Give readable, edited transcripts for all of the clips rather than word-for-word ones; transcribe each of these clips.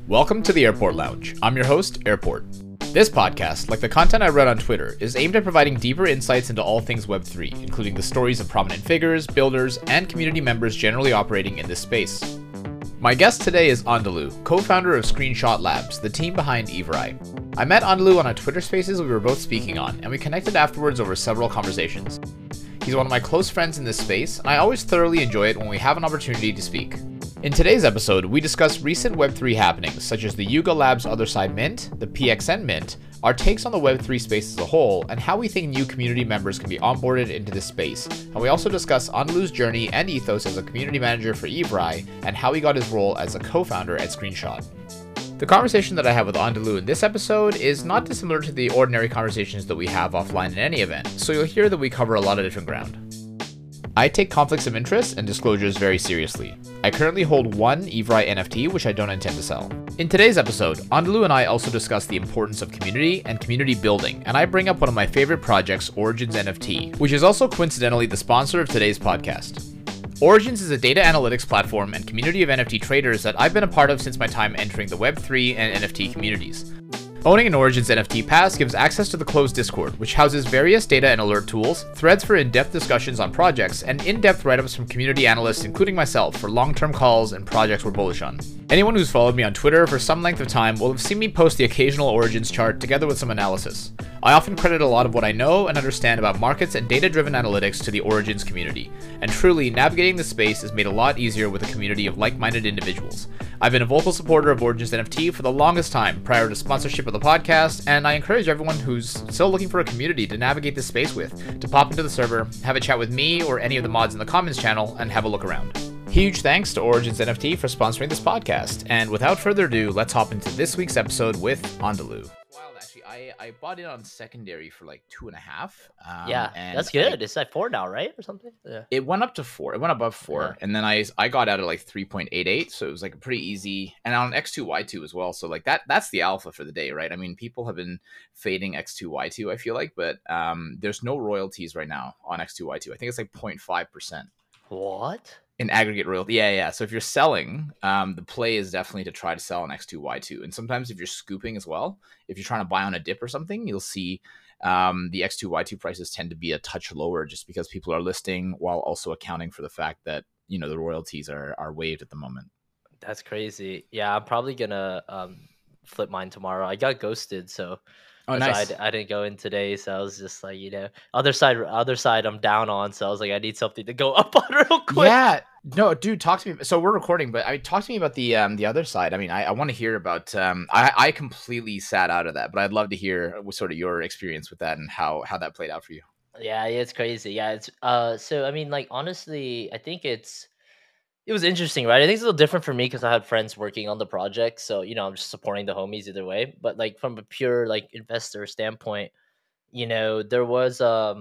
Welcome to the Airport Lounge. I'm your host, Airport. This podcast, like the content I read on Twitter, is aimed at providing deeper insights into all things Web3, including the stories of prominent figures, builders, and community members generally operating in this space. My guest today is Andalou, co-founder of Screenshot Labs, the team behind Evri. I met Andalou on a Twitter Spaces we were both speaking on, and we connected afterwards over several conversations. He's one of my close friends in this space, and I always thoroughly enjoy it when we have an opportunity to speak. In today's episode, we discuss recent Web3 happenings, such as the Yuga Labs Otherside Mint, the PXN Mint, our takes on the Web3 space as a whole, and how we think new community members can be onboarded into this space. And we also discuss Andalou's journey and ethos as a community manager for Evri, and how he got his role as a co-founder at Screenshot. The conversation that I have with Andalou in this episode is not dissimilar to the ordinary conversations that we have offline in any event, so you'll hear that we cover a lot of different ground. I take conflicts of interest and disclosures very seriously. I currently hold one Evri NFT, which I don't intend to sell. In today's episode, Andalou and I also discuss the importance of community and community building, and I bring up one of my favorite projects, Origins NFT, which is also coincidentally the sponsor of today's podcast. Origins is a data analytics platform and community of NFT traders that I've been a part of since my time entering the Web3 and NFT communities. Owning an Origins NFT pass gives access to the closed Discord, which houses various data and alert tools, threads for in-depth discussions on projects, and in-depth write-ups from community analysts, including myself, for long-term calls and projects we're bullish on. Anyone who's followed me on Twitter for some length of time will have seen me post the occasional Origins chart together with some analysis. I often credit a lot of what I know and understand about markets and data-driven analytics to the Origins community, and truly, navigating the space is made a lot easier with a community of like-minded individuals. I've been a vocal supporter of Origins NFT for the longest time prior to sponsorship of the podcast, and I encourage everyone who's still looking for a community to navigate this space with to pop into the server, have a chat with me or any of the mods in the comments channel, and have a look around. Huge thanks to Origins NFT for sponsoring this podcast, and without further ado, let's hop into this week's episode with Andalou. Wild, actually, I bought it on secondary for like 2.5. Yeah, and that's good. It's like 4 now, right, or something? Yeah. It went up to 4. It went above 4, Yeah. and then I got out at like 3.88, so it was like a pretty easy. And on X2Y2 as well, so like that's the alpha for the day, right? I mean, people have been fading X2Y2, I feel like, but there's no royalties right now on X2Y2. I think it's like 0.5%. What? In aggregate royalty. Yeah. So if you're selling, the play is definitely to try to sell an X2Y2. And sometimes if you're scooping as well, if you're trying to buy on a dip or something, you'll see the X2Y2 prices tend to be a touch lower just because people are listing while also accounting for the fact that, you know, the royalties are waived at the moment. That's crazy. Yeah, I'm probably gonna flip mine tomorrow. I got ghosted, so Oh, that's nice. why I didn't go in today. So I was just like, other side I'm down on. So I was like, I need something to go up on real quick. Yeah. No, dude, talk to me. So we're recording, but talk to me about the other side. I mean, I want to hear about I completely sat out of that, but I'd love to hear sort of your experience with that and how that played out for you. Yeah, it's crazy. Yeah, it's so I mean, like honestly, I think it was interesting, right? I think it's a little different for me because I had friends working on the project, so I'm just supporting the homies either way. But like from a pure like investor standpoint, there was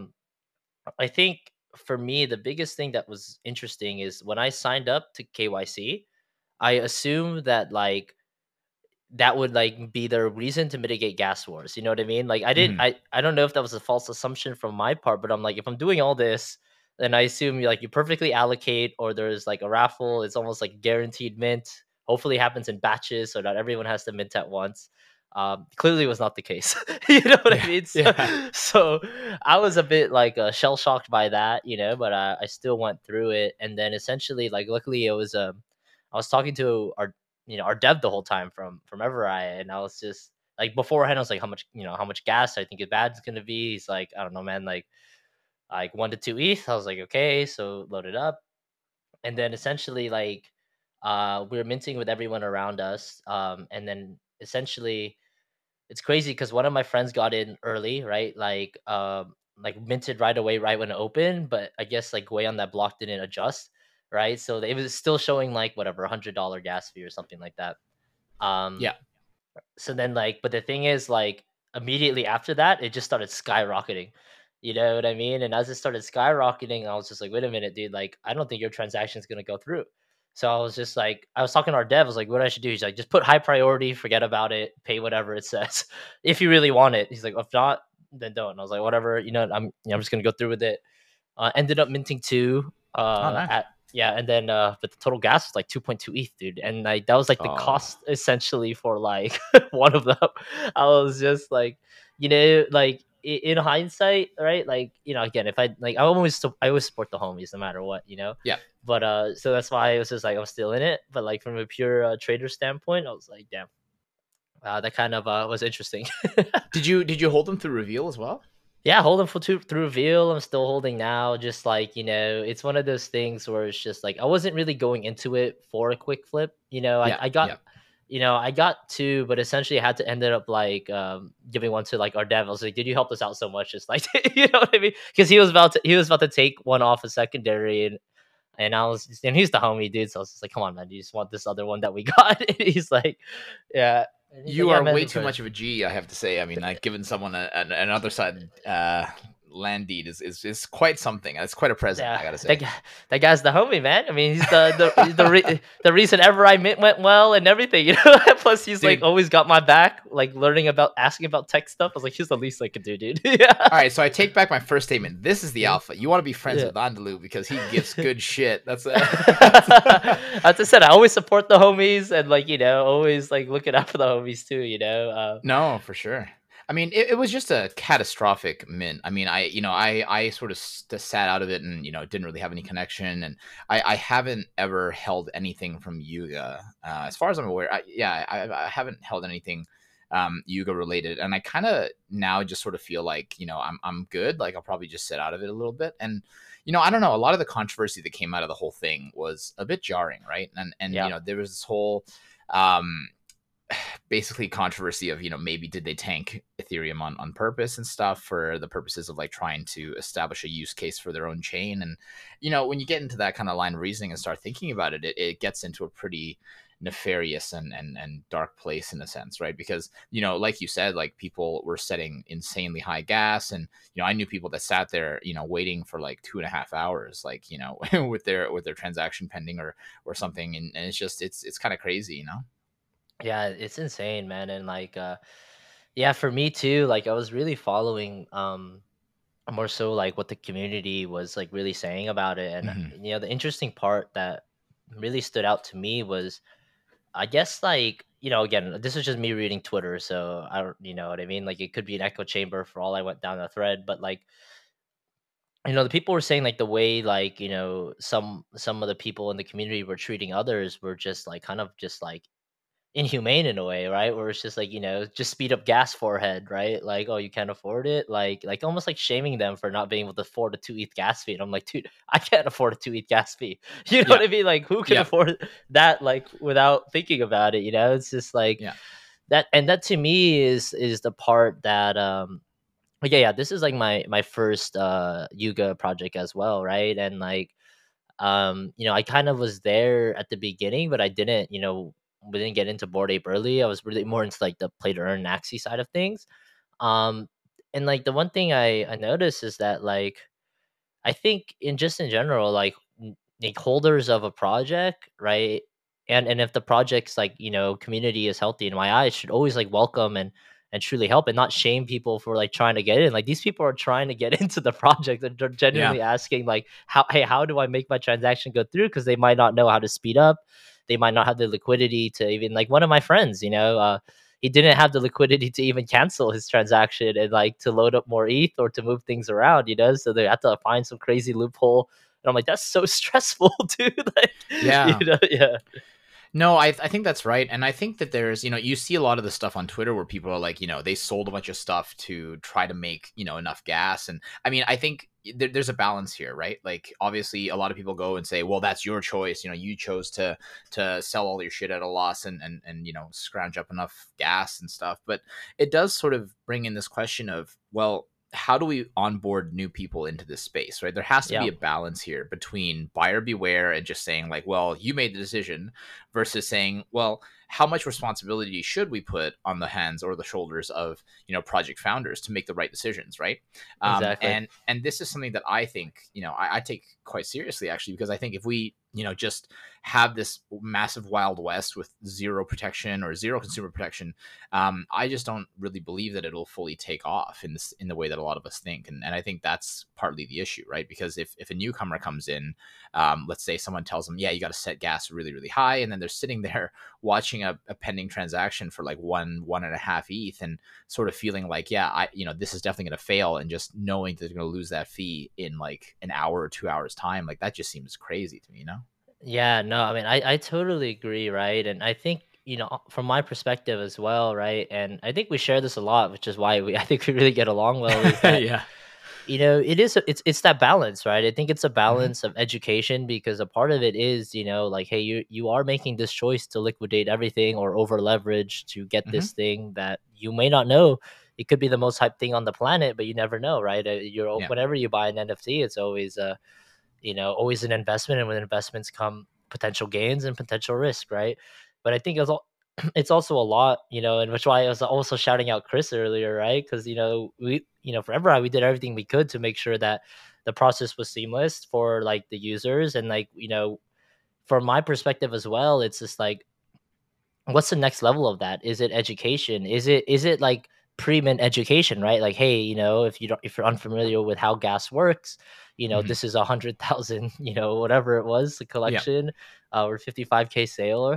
I think for me the biggest thing that was interesting is when I signed up to KYC, I assumed that like that would like be the reason to mitigate gas wars. You know what I mean? Like I didn't Mhm. I don't know if that was a false assumption from my part, but I'm like, if I'm doing all this, then I assume you perfectly allocate or there's like a raffle, it's almost like guaranteed mint. Hopefully it happens in batches so that everyone has to mint at once. Clearly was not the case. You know what I Yeah. mean? So, Yeah. so I was a bit like shell shocked by that, but I still went through it. And then essentially like luckily it was I was talking to our dev the whole time from Evereye, and I was just like beforehand I was like, how much gas I think his bad's gonna be. He's like, I don't know, man, like 1 to 2 ETH. I was like, okay, so load it up, and then essentially like we were minting with everyone around us, and then essentially it's crazy because one of my friends got in early, right? Like minted right away, right when it opened. But I guess like way on that block didn't adjust, right? So it was still showing like whatever $100 gas fee or something like that. Um, Yeah. so then like, but the thing is like immediately after that, it just started skyrocketing. You know what I mean? And as it started skyrocketing, I was just like, wait a minute, dude, like I don't think your transaction is gonna go through. So I was just like, I was talking to our dev, I was like, what I should do? He's like, just put high priority, forget about it, pay whatever it says. If you really want it. He's like, if not, then don't. And I was like, whatever, I'm just gonna go through with it. Ended up minting two Oh, at nice. Yeah, and then but the total gas was like 2.2 ETH, dude, and like that was like the Oh, cost essentially for like one of them. I was just like, like in hindsight, right? Like, again, if I like, I always support the homies no matter what, yeah. But so that's why it was just like I was still in it. But like from a pure trader standpoint, I was like, damn, that kind of was interesting. Did you hold them through reveal as well? Yeah, holding for through reveal. I'm still holding now. Just like, it's one of those things where it's just like I wasn't really going into it for a quick flip. Yeah, I got yeah. I got two, but essentially I had to ended up like giving one to like our dev. I was like, "Did you help us out so much?" Just like you know what I mean? Because he was about to take one off a secondary, and and he's the homie dude. So I was just like, "Come on, man, you just want this other one that we got?" And he's like, "Yeah." And he's like, You "Yeah, are man, way of too course." much of a G, I have to say. I mean, like giving someone another side land deed is quite something. It's quite a present, Yeah, I gotta say. that guy's the homie, man. I mean, he's the reason ever I met went well and everything, Plus, he's like Dude, always got my back, like asking about tech stuff. I was like, he's the least I could do, dude. Yeah. all right, so I take back my first statement. This is the Yeah. alpha. You want to be friends Yeah. with Andalou because he gives good shit. That's As I said, I always support the homies and like always like looking out for the homies too. No, for sure. I mean, it was just a catastrophic mint. I mean, I sort of sat out of it and, didn't really have any connection. And I haven't ever held anything from Yuga. As far as I'm aware, I haven't held anything Yuga related. And I kind of now just sort of feel like, I'm good. Like I'll probably just sit out of it a little bit. And, I don't know. A lot of the controversy that came out of the whole thing was a bit jarring, right? And Yeah. there was this whole basically controversy of maybe did they tank Ethereum on purpose and stuff for the purposes of like trying to establish a use case for their own chain. And when you get into that kind of line of reasoning and start thinking about it, it gets into a pretty nefarious and dark place in a sense, right? Because like you said, like people were setting insanely high gas, and I knew people that sat there waiting for like 2.5 hours, like with their transaction pending or something. And it's just it's kind of crazy. Yeah, it's insane, man. And like yeah, for me too, like I was really following more so like what the community was like really saying about it. And Hmm. the interesting part that really stood out to me was, I guess, like, again, this is just me reading Twitter, so I don't, you know what I mean? Like, it could be an echo chamber for all I went down the thread, but like, the people were saying like the way, like, some of the people in the community were treating others were just like kind of just like inhumane in a way, right? Where it's just like, just speed up gas forehead, right? Like, oh, you can't afford it, like almost like shaming them for not being able to afford a 2 ETH gas fee. And I'm like, dude, I can't afford a 2 ETH gas fee. You know Yeah, what I mean? Like, who can yeah, afford that? Like, without thinking about it, it's just like yeah. that. And that to me is the part that like, yeah, this is like my first Yuga project as well, right? And like I kind of was there at the beginning, but I didn't, we didn't get into Bored Ape early. I was really more into like the play to earn Axie side of things. Um, and like the one thing I noticed is that, like, I think in general, like, like holders of a project, right? And if the project's like, community is healthy in my eyes, should always like welcome and truly help and not shame people for like trying to get in. Like, these people are trying to get into the project and they're Yeah. genuinely asking like, how do I make my transaction go through? Because they might not know how to speed up. They might not have the liquidity to even, like, one of my friends, he didn't have the liquidity to even cancel his transaction and like to load up more ETH or to move things around, so they have to find some crazy loophole. And I'm like, that's so stressful, dude. Like, Yeah. yeah. No, I think that's right. And I think that there's, you see a lot of the stuff on Twitter where people are like, they sold a bunch of stuff to try to make, enough gas. And I mean, I think there's a balance here, right? Like, obviously, a lot of people go and say, well, that's your choice. You chose to sell all your shit at a loss and scrounge up enough gas and stuff. But it does sort of bring in this question of, well, how do we onboard new people into this space, right? There has to be Yeah. a balance here between buyer beware and just saying like, well, you made the decision, versus saying, well, how much responsibility should we put on the hands or the shoulders of project founders to make the right decisions, right? Exactly. And this is something that I think I take quite seriously, actually, because I think if we just have this massive Wild West with zero protection or zero consumer protection, I just don't really believe that it'll fully take off in the way that a lot of us think. And I think that's partly the issue, right? Because if a newcomer comes in, let's say someone tells them, yeah, you got to set gas really, really high. And then they're sitting there watching a pending transaction for like 1.5 ETH and sort of feeling like, yeah, this is definitely going to fail. And just knowing that they're going to lose that fee in like an hour or 2 hours time, like that just seems crazy to me, you know? Yeah, no, I mean, I totally agree, right? And I think, from my perspective as well, right? And I think we share this a lot, which is why I think we really get along well, is that, Yeah. it's that balance, right? I think it's a Hmm. balance of education, because a part of it is, like, hey, you are making this choice to liquidate everything or over leverage to get Hmm. this thing that you may not know. It could be the most hyped thing on the planet, but you never know, right? Yeah. Whenever you buy an NFT, it's always always an investment, and with investments come potential gains and potential risk, right? But I think it's also a lot, and which why I was also shouting out Chris earlier, right? Because for Evereye, we did everything we could to make sure that the process was seamless for like the users, and like from my perspective as well, it's just like, what's the next level of that? Is it education? Is it like pre-mint education, right? Like, hey, if you're unfamiliar with how gas works, Hmm. this is 100,000, whatever it was, the Yeah. collection, or 55K sale.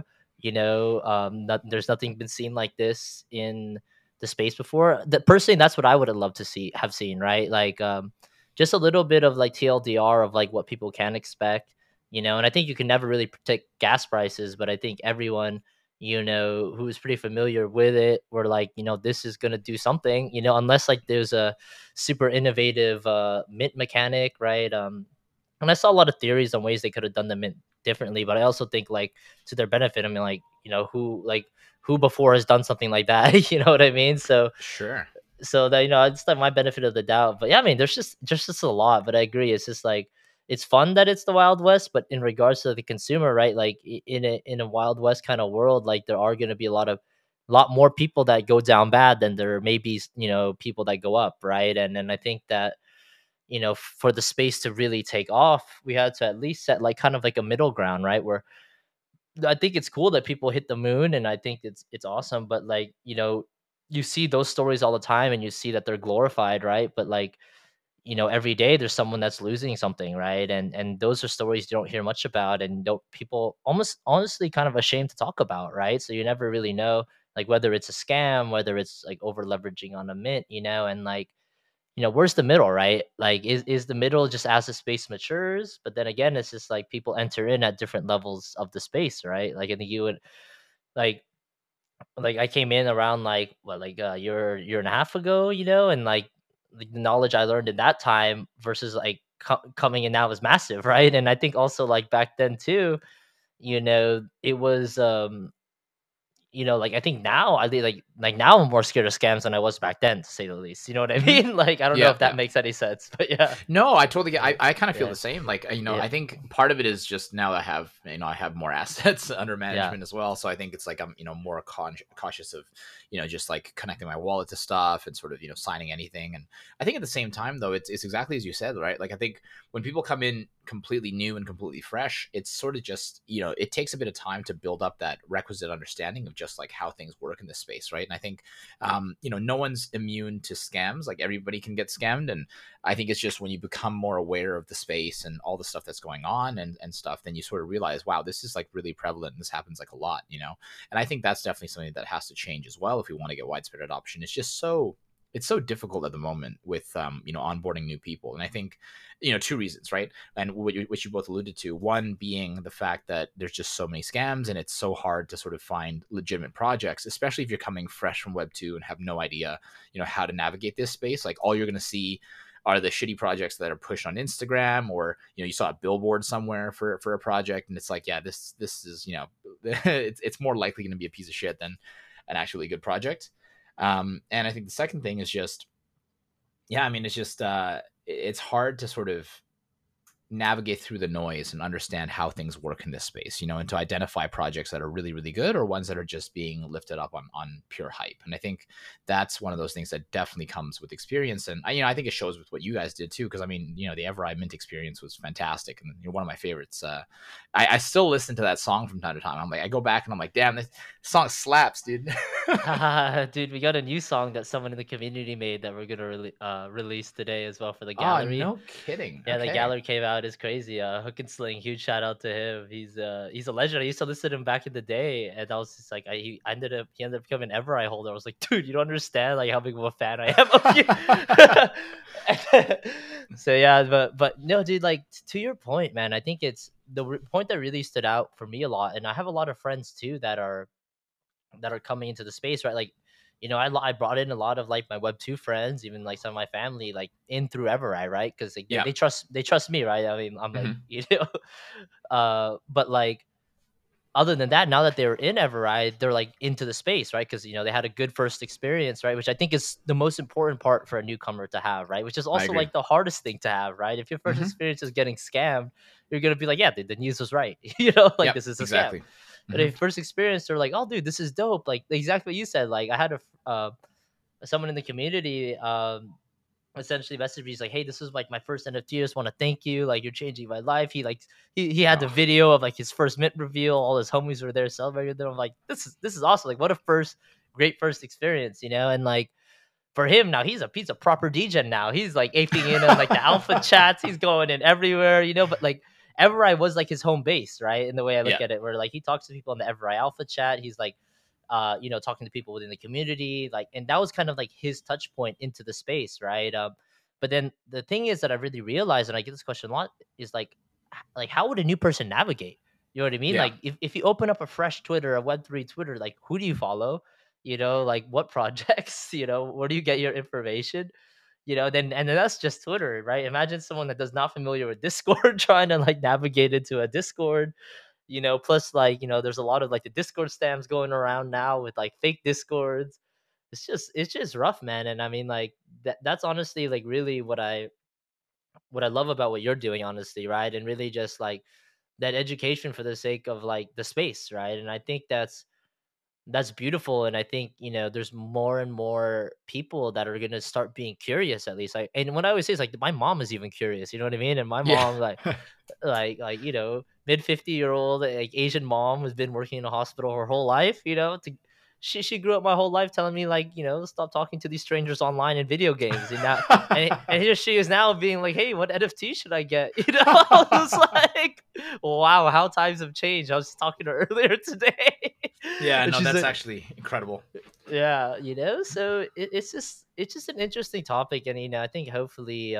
There's nothing been seen like this in the space before. Personally, that's what I would have loved to have seen, right? Like, just a little bit of like TLDR of like what people can expect, and I think you can never really predict gas prices, but I think everyone who's pretty familiar with it, were like, this is gonna do something, unless like there's a super innovative mint mechanic, right? And I saw a lot of theories on ways they could have done the mint differently, but I also think like to their benefit, I mean, like, who before has done something like that, you know what I mean? Sure. So that, it's like my benefit of the doubt. But yeah, I mean, there's just a lot. But I agree, it's just like, it's fun that it's the Wild West, but in regards to the consumer, right? Like, in a Wild West kind of world, like there are going to be a lot more people that go down bad than there may be, people that go up, right? And then I think that, for the space to really take off, we had to at least set like kind of like a middle ground, right? Where I think it's cool that people hit the moon, and I think it's awesome. But like, you see those stories all the time, and you see that they're glorified, right? But like, every day there's someone that's losing something, right? And those are stories you don't hear much about, and don't people almost honestly kind of ashamed to talk about, right? So you never really know, like, whether it's a scam, whether it's like over leveraging on a mint, and like, where's the middle, right? Like, is the middle just as the space matures? But then again, it's just like people enter in at different levels of the space, right? Like, in the you would like I came in around like what, like a year and a half ago, and like the knowledge I learned in that time versus like coming in now is massive, right? And I think also like back then too, it was like, I think now I think like now I'm more scared of scams than I was back then, to say the least. You know what I Hmm. mean? Like, I don't know Yeah. if that Yeah. makes any sense, but yeah. No, I totally get. Yeah. I kind of feel Yeah. the same. Like, Yeah. I think part of it is just now that I have more assets under Yeah. management as well. So I think it's like I'm more cautious of just like connecting my wallet to stuff and sort of signing anything. And I think at the same time though, it's exactly as you said, right? Like I think when people come in completely new and completely fresh, it's sort of just it takes a bit of time to build up that requisite understanding of just like how things work in this space, right? And I think no one's immune to scams. Like everybody can get scammed, and I think it's just when you become more aware of the space and all the stuff that's going on and stuff, then you sort of realize, wow, this is like really prevalent and this happens like a lot. And I think that's definitely something that has to change as well if we want to get widespread adoption. It's so difficult at the moment with onboarding new people. And I think two reasons, right? And which you both alluded to, one being the fact that there's just so many scams and it's so hard to sort of find legitimate projects, especially if you're coming fresh from web 2 and have no idea how to navigate this space. Like all you're going to see are the shitty projects that are pushed on Instagram, or you saw a billboard somewhere for a project, and it's like, yeah, this is it's more likely going to be a piece of shit than an actually good project. And I think the second thing is just, yeah, I mean, it's just it's hard to sort of navigate through the noise and understand how things work in this space, and to identify projects that are really, really good or ones that are just being lifted up on pure hype. And I think that's one of those things that definitely comes with experience. And I think it shows with what you guys did too, because I mean, the Evereye Mint experience was fantastic and one of my favorites. I still listen to that song from time to time. I'm like, I go back and I'm like, damn, this song slaps, dude. Dude, we got a new song that someone in the community made that we're gonna release today as well for the Oh, gallery. no kidding. Yeah, the Okay. gallery came out. It's crazy. Hook and Sling, huge shout out to him. He's a legend. I used to listen to him back in the day, and I was just like, he ended up becoming an Evereye holder. I was like, dude, you don't understand like how big of a fan I am of you. So yeah, but no, dude, like to your point, man. I think it's point that really stood out for me a lot, and I have a lot of friends too that are coming into the space, right? Like, I brought in a lot of like my Web 2 friends, even like some of my family, like in through Evereye, right? Because like, they, Yeah. they trust me, right? I mean, I'm like, Mhm. but like other than that, now that they're in Evereye, they're like into the space, right? Because they had a good first experience, right? Which I think is the most important part for a newcomer to have, right? Which is I also agree. like the hardest thing to have, right? If your first Mhm. experience is getting scammed, you're gonna be like, yeah, the news was right, like Yep, this is a scam. exactly. But Mhm. if first experience, they're like, oh, dude, this is dope. Like exactly what you said. Like I had someone in the community essentially messaged me. He's like, hey, this is like my first NFT. I just want to thank you. Like you're changing my life. He had the Oh, video of like his first mint reveal. All his homies were there celebrating with him. I'm like, this is awesome. Like what a great first experience, And like for him now, he's a proper DJ now. He's like aping in on like the alpha chats. He's going in everywhere, But like Evereye was like his home base, right? In the way I look yeah. at it, where like he talks to people in the Evereye alpha chat. He's like, talking to people within the community, like, and that was kind of like his touch point into the space, right? But then the thing is that I really realized, and I get this question a lot, is like, like how would a new person navigate? You know what I mean? Yeah. Like if you open up a fresh Twitter, a Web3 Twitter, like who do you follow? Like what projects, where do you get your information? Then that's just Twitter, right? Imagine someone that does not familiar with Discord trying to like navigate into a Discord, plus like, there's a lot of like the Discord scams going around now with like fake Discords. It's just rough, man. And I mean like that's honestly like really what I love about what you're doing, honestly, right? And really just like that education for the sake of like the space, right? And I think that's beautiful. And I think there's more and more people that are gonna start being curious, at least. Like, and what I always say is like my mom is even curious, you know what I mean? And my Yeah. mom like mid 50-year-old like Asian mom who's been working in a hospital her whole life, she grew up my whole life telling me like, stop talking to these strangers online in video games. And now and here she is now being like, hey, what NFT should I get? I was like, wow, how times have changed. I was just talking to her earlier today. Yeah, And no, she's that's like, actually incredible. yeah, so it's just an interesting topic. And I think hopefully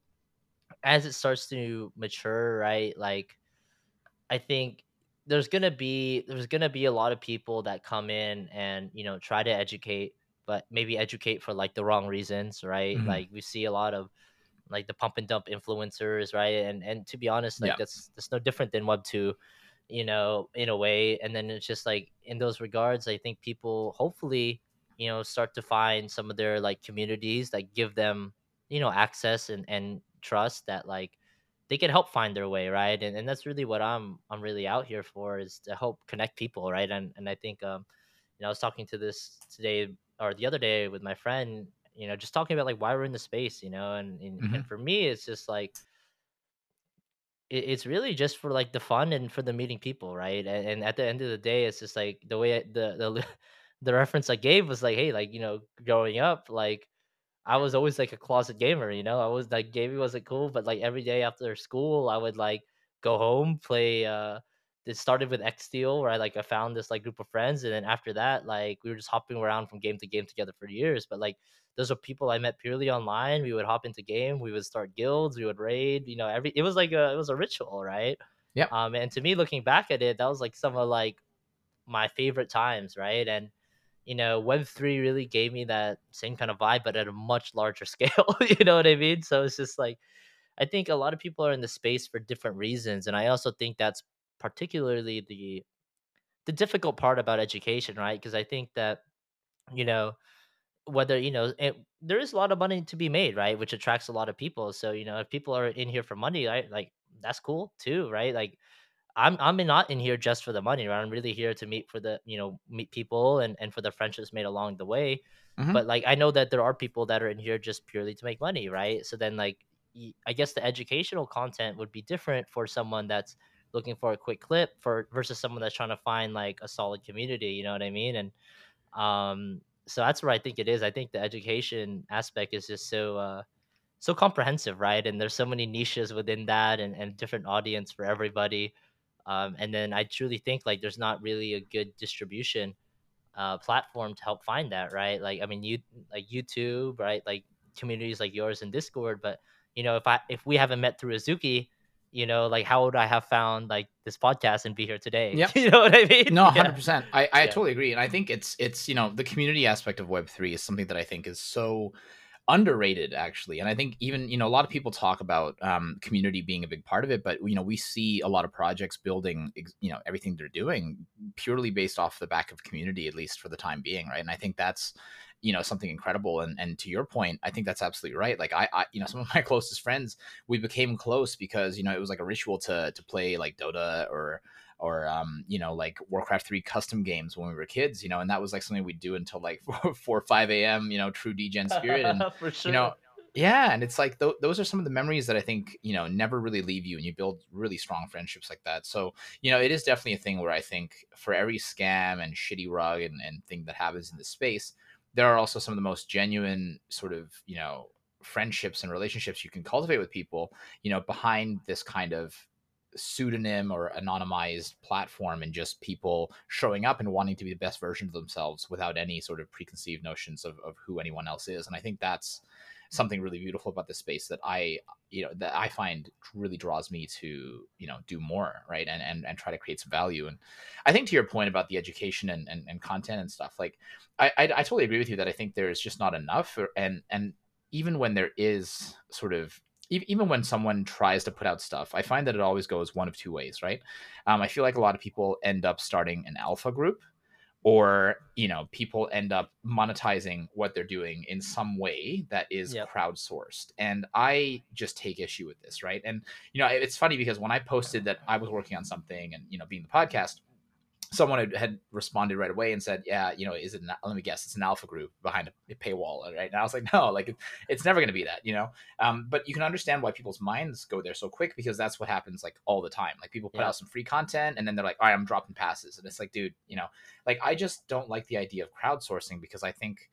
as it starts to mature, right? Like I think there's gonna be a lot of people that come in and try to educate, but maybe educate for like the wrong reasons, right? Mhm. Like we see a lot of like the pump and dump influencers, right? And to be honest, like Yeah. that's no different than Web 2, in a way. And then it's just like in those regards, I think people hopefully start to find some of their like communities that give them access and trust that like they can help find their way, right? And that's really what I'm really out here for, is to help connect people, right? And I think I was talking to this today or the other day with my friend, just talking about like why we're in the space, and Mhm. for me it's just like it's really just for like the fun and for the meeting people, right? And at the end of the day, it's just like the way the reference I gave was like, hey, like growing up, like I was always like a closet gamer, I was like gaming wasn't cool, but like every day after school, I would like go home, play it started with X Steel, where I found this like group of friends, and then after that, like we were just hopping around from game to game together for years. But like those are people I met purely online. We would hop into game, we would start guilds, we would raid, every it was like it was a ritual, right? Yep. And to me, looking back at it, that was like some of like my favorite times, right? And Web3 really gave me that same kind of vibe, but at a much larger scale. You know what I mean? So it's just like I think a lot of people are in the space for different reasons, and I also think that's particularly the difficult part about education, right? Because I think that you know whether there is a lot of money to be made, right? Which attracts a lot of people. So if people are in here for money, right, like that's cool too, right? Like I'm not in here just for the money, right? I'm really here to meet for the, meet people and for the friendships made along the way. Hmm. But like I know that there are people that are in here just purely to make money, right? So then like I guess the educational content would be different for someone that's looking for a quick clip for versus someone that's trying to find like a solid community, you know what I mean? And so that's where I think it is. I think the education aspect is just so comprehensive, right? And there's so many niches within that and different audience for everybody. And then I truly think like there's not really a good distribution platform to help find that, right? Like I mean, you like YouTube, right? Like communities like yours in Discord, but if we haven't met through Azuki, like how would I have found like this podcast and be here today? Yeah. You know what I mean? No, Yeah, 100%. I yeah, totally agree. And I think it's, the community aspect of Web3 is something that I think is so underrated actually. And I think even, a lot of people talk about community being a big part of it, but we see a lot of projects building, everything they're doing purely based off the back of community, at least for the time being. Right. And I think that's, something incredible. And to your point, I think that's absolutely right. Like some of my closest friends, we became close because, it was like a ritual to play like Dota or like Warcraft 3 custom games when we were kids, and that was like something we'd do until like 4 or 5 a.m., true degen spirit. And for you know sure. yeah, and it's like those are some of the memories that I think never really leave you, and you build really strong friendships like that. So it is definitely a thing where I think for every scam and shitty rug and thing that happens in this space, there are also some of the most genuine sort of friendships and relationships you can cultivate with people behind this kind of pseudonym or anonymized platform, and just people showing up and wanting to be the best version of themselves without any sort of preconceived notions of who anyone else is. And I think that's something really beautiful about this space that I find really draws me to do more, right, and try to create some value. And I think to your point about the education and content and stuff, like I totally agree with you that I think there's just not enough. And even when there is sort of even when someone tries to put out stuff, I find that it always goes one of two ways, right? I feel like a lot of people end up starting an alpha group, or people end up monetizing what they're doing in some way that is Yep. crowdsourced, and I just take issue with this, right? And it's funny because when I posted that I was working on something and being the podcast, someone had responded right away and said, yeah, is it let me guess, it's an alpha group behind a paywall, right? And I was like, no, like it's never going to be that, but you can understand why people's minds go there so quick, because that's what happens like all the time. Like people put Yep. out some free content and then they're like, all right, I'm dropping passes. And it's like, dude, like I just don't like the idea of crowdsourcing, because I think,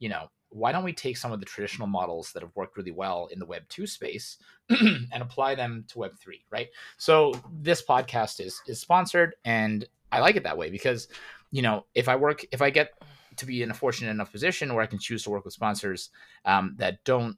why don't we take some of the traditional models that have worked really well in the Web 2 space and apply them to Web 3, right? So this podcast is sponsored, and I like it that way because, if I get to be in a fortunate enough position where I can choose to work with sponsors that don't,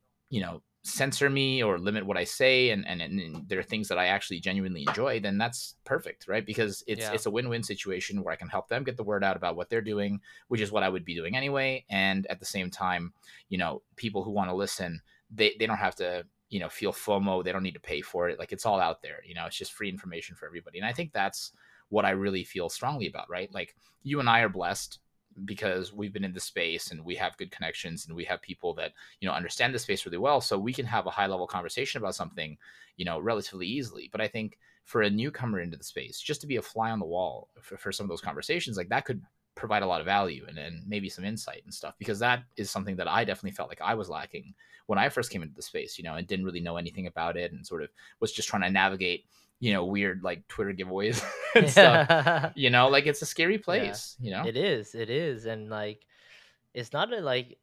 censor me or limit what I say, and there are things that I actually genuinely enjoy, then that's perfect, right? Because Yeah. it's a win-win situation where I can help them get the word out about what they're doing, which is what I would be doing anyway. And at the same time, people who want to listen, they don't have to feel FOMO. They don't need to pay for it. Like it's all out there. It's just free information for everybody. And I think that's what I really feel strongly about, right? Like you and I are blessed because we've been in the space and we have good connections and we have people that, understand the space really well. So we can have a high level conversation about something, relatively easily. But I think for a newcomer into the space, just to be a fly on the wall for some of those conversations, like that could provide a lot of value and maybe some insight and stuff, because that is something that I definitely felt like I was lacking when I first came into the space, and didn't really know anything about it and sort of was just trying to navigate weird like Twitter giveaways and stuff. Yeah. Like it's a scary Yeah. place. It is. It is. And like it's not a like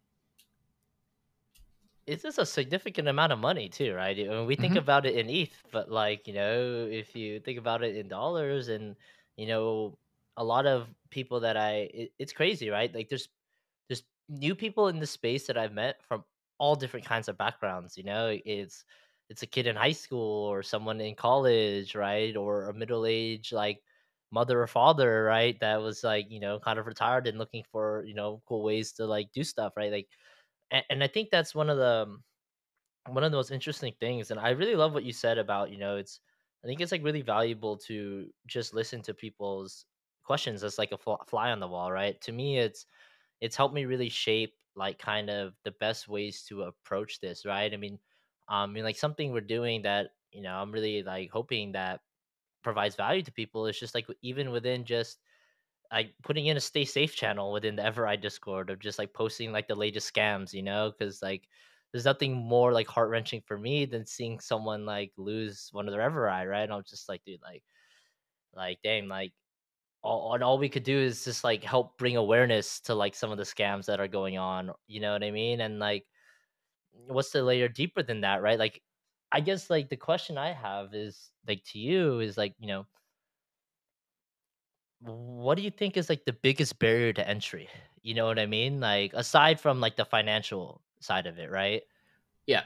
it's just a significant amount of money too, right? When we think Hmm. about it in ETH, but like, if you think about it in dollars and you know, a lot of people that it's crazy, right? Like there's new people in the space that I've met from all different kinds of backgrounds, it's a kid in high school or someone in college, right? Or a middle-aged like mother or father, right? That was like, kind of retired and looking for, cool ways to like do stuff, right? Like and I think that's one of the most interesting things. And I really love what you said about, it's I think it's like really valuable to just listen to people's questions as like a fly on the wall, right? To me, it's helped me really shape like kind of the best ways to approach this, right? I mean, like something we're doing that I'm really like hoping that provides value to people. It's just like even within just like putting in a stay safe channel within the Evereye Discord of just like posting like the latest scams, because like there's nothing more like heart wrenching for me than seeing someone like lose one of their Evereye, right? And I'm just like, dude, like dang, like all we could do is just like help bring awareness to like some of the scams that are going on. You know what I mean? And like, what's the layer deeper than that, right? Like, I guess like the question I have is like to you is like, what do you think is like the biggest barrier to entry? You know what I mean? Like aside from like the financial side of it, right? Yeah.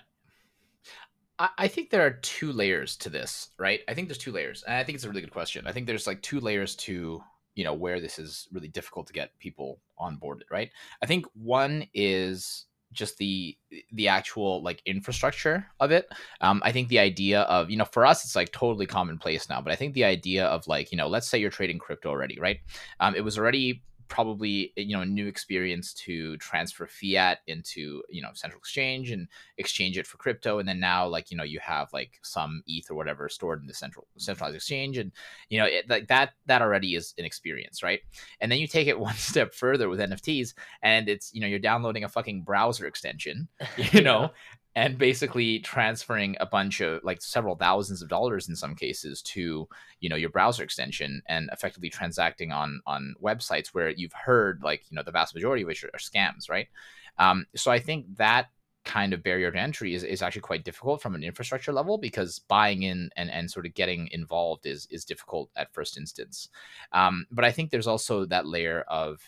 I think there are two layers to this, right? I think there's two layers, and I think it's a really good question. I think there's like two layers to where this is really difficult to get people on board, right? I think one is just the actual like infrastructure of it. I think the idea of for us it's like totally commonplace now, but I think the idea of like let's say you're trading crypto already, right? It was already probably a new experience to transfer fiat into central exchange and exchange it for crypto, and then now like you have like some ETH or whatever stored in the centralized exchange, and like that already is an experience, right? And then you take it one step further with NFTs, and it's you're downloading a fucking browser extension, you Yeah. know and basically transferring a bunch of like several thousands of dollars in some cases to your browser extension, and effectively transacting on websites where you've heard like the vast majority of which are scams, right? So I think that kind of barrier to entry is actually quite difficult from an infrastructure level, because buying in and sort of getting involved is difficult at first instance. But I think there's also that layer of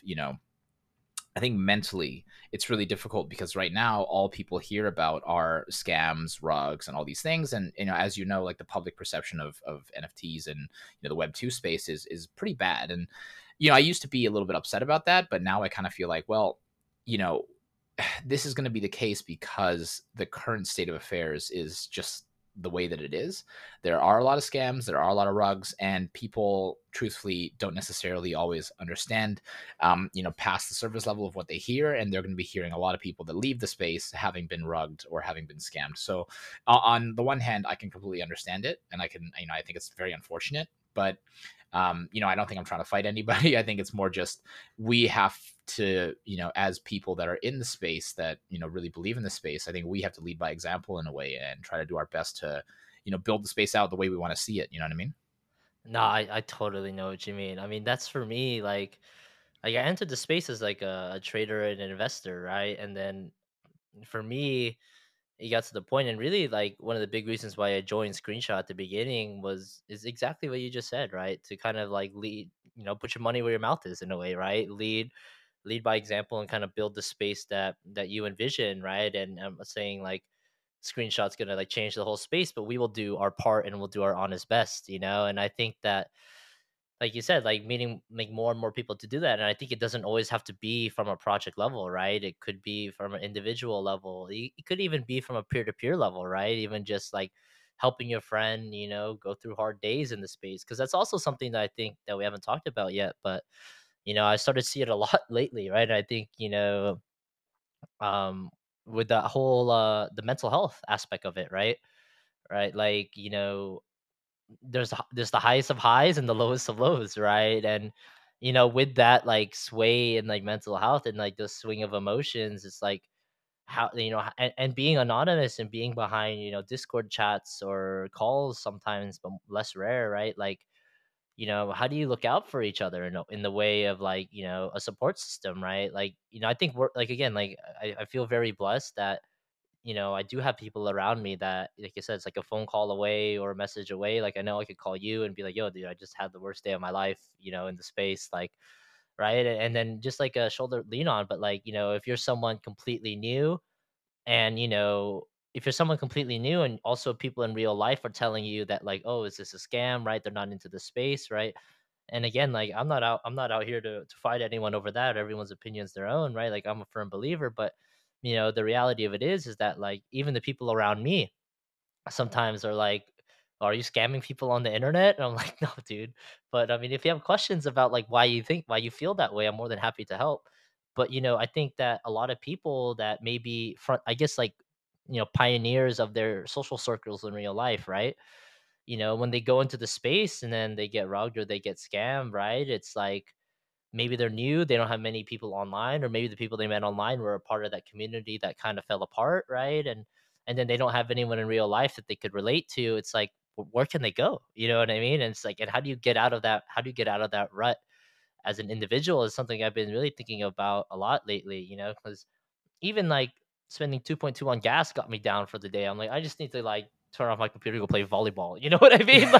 I think mentally it's really difficult, because right now all people hear about are scams, rugs, and all these things. And as like the public perception of NFTs and the Web 2 space is pretty bad. And I used to be a little bit upset about that, but now I kind of feel like, well, you know, this is going to be the case because the current state of affairs is just the way that it is. There are a lot of scams, there are a lot of rugs, and people truthfully don't necessarily always understand, past the surface level of what they hear. And they're going to be hearing a lot of people that leave the space having been rugged or having been scammed. So on the one hand, I can completely understand it. And I think it's very unfortunate, but I don't think I'm trying to fight anybody. I think it's more just we have to, as people that are in the space that, really believe in the space, I think we have to lead by example in a way and try to do our best to, build the space out the way we want to see it. You know what I mean? No, I totally know what you mean. I mean, that's for me, like I entered the space as like a trader and an investor, right? And then for me, it got to the point, and really like one of the big reasons why I joined Screenshot at the beginning is exactly what you just said, right? To kind of like lead, put your money where your mouth is in a way, right? Lead by example and kind of build the space that you envision, right? And I'm saying like Screenshot's gonna like change the whole space, but we will do our part and we'll do our honest best, And I think that, like you said, like meeting make more and more people to do that. And I think it doesn't always have to be from a project level, right? It could be from an individual level. It could even be from a peer to peer level, right? Even just like helping your friend, go through hard days in the space. Cause that's also something that I think that we haven't talked about yet. But, I started to see it a lot lately, right? I think, um, with the whole the mental health aspect of it, right? Right. Like, there's the highest of highs and the lowest of lows, right? And with that like sway and like mental health and like the swing of emotions, it's like how and being anonymous and being behind Discord chats or calls sometimes, but less rare, right? Like how do you look out for each other in the way of like a support system, right? Like I think we're like again like I feel very blessed that I do have people around me that, like you said, it's like a phone call away or a message away. Like I know I could call you and be like, "Yo, dude, I just had the worst day of my life," in the space, like, right, and then just like a shoulder to lean on. But like, if you're someone completely new, and if you're someone completely new, and also people in real life are telling you that, like, "Oh, is this a scam?" Right? They're not into the space, right? And again, like I'm not out here to fight anyone over that. Everyone's opinion's their own, right? Like I'm a firm believer, but the reality of it is that like even the people around me sometimes are like, "Are you scamming people on the internet?" And I'm like, "No, dude." But I mean, if you have questions about like why you feel that way, I'm more than happy to help. But I think that a lot of people that maybe front, I guess like pioneers of their social circles in real life, right? When they go into the space and then they get rugged or they get scammed, right? It's like maybe they're new, they don't have many people online, or maybe the people they met online were a part of that community that kind of fell apart, right? And then they don't have anyone in real life that they could relate to. It's like, where can they go? You know what I mean? And it's like, and how do you get out of that? How do you get out of that rut as an individual? Is something I've been really thinking about a lot lately. Because even like spending 2.2 on gas got me down for the day. I'm like, I just need to like turn off my computer, go play volleyball. You know what I mean?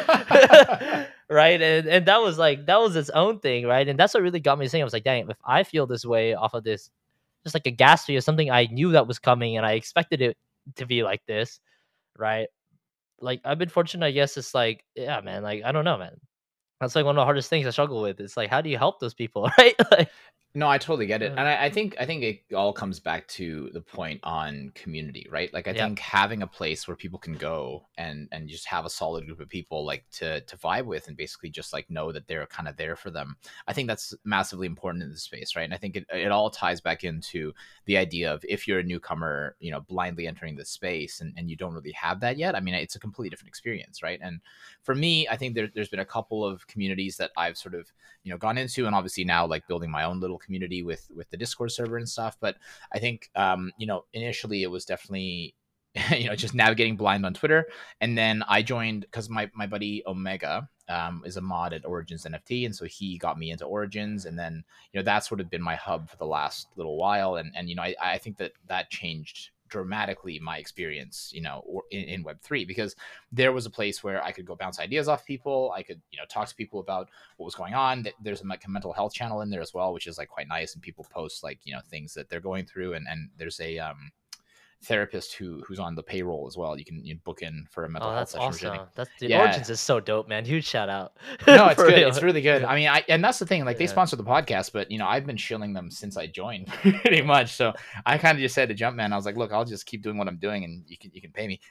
Like, right? And that was its own thing, right? And that's what really got me saying. I was like, dang, if I feel this way off of this, just like a gas fee or something I knew that was coming and I expected it to be like this, right? Like I've been fortunate, I guess. It's like, yeah, man. Like I don't know, man. That's like one of the hardest things I struggle with. It's like, how do you help those people, right? Like, No, I totally get it. uh, And I think it all comes back to the point on community, right? Like I yeah. think having a place where people can go and just have a solid group of people like to vibe with and basically just like know that they're kind of there for them. I think that's massively important in this space, right? And I think it all ties back into the idea of if you're a newcomer, blindly entering this space and you don't really have that yet. I mean, it's a completely different experience, right? And for me, I think there's been a couple of communities that I've sort of gone into, and obviously now like building my own little community with the Discord server and stuff. But I think initially it was definitely just navigating blind on Twitter, and then I joined because my buddy Omega is a mod at Origins NFT, and so he got me into Origins, and then that's sort of been my hub for the last little while, and I think that changed dramatically my experience in Web3, because there was a place where I could go bounce ideas off people. I could talk to people about what was going on. There's like a mental health channel in there as well, which is like quite nice, and people post like things that they're going through, and there's a therapist who's on the payroll as well. You book in for a mental Oh, health that's session, which I think, awesome. That's dude, yeah. Origins is so dope, man. Huge shout out. No, it's For good. real. It's really good. I mean, and that's the thing. Like they Yeah. sponsor the podcast, but I've been shilling them since I joined, pretty much. So I kind of just said to Jumpman, I was like, look, I'll just keep doing what I'm doing, and you can pay me.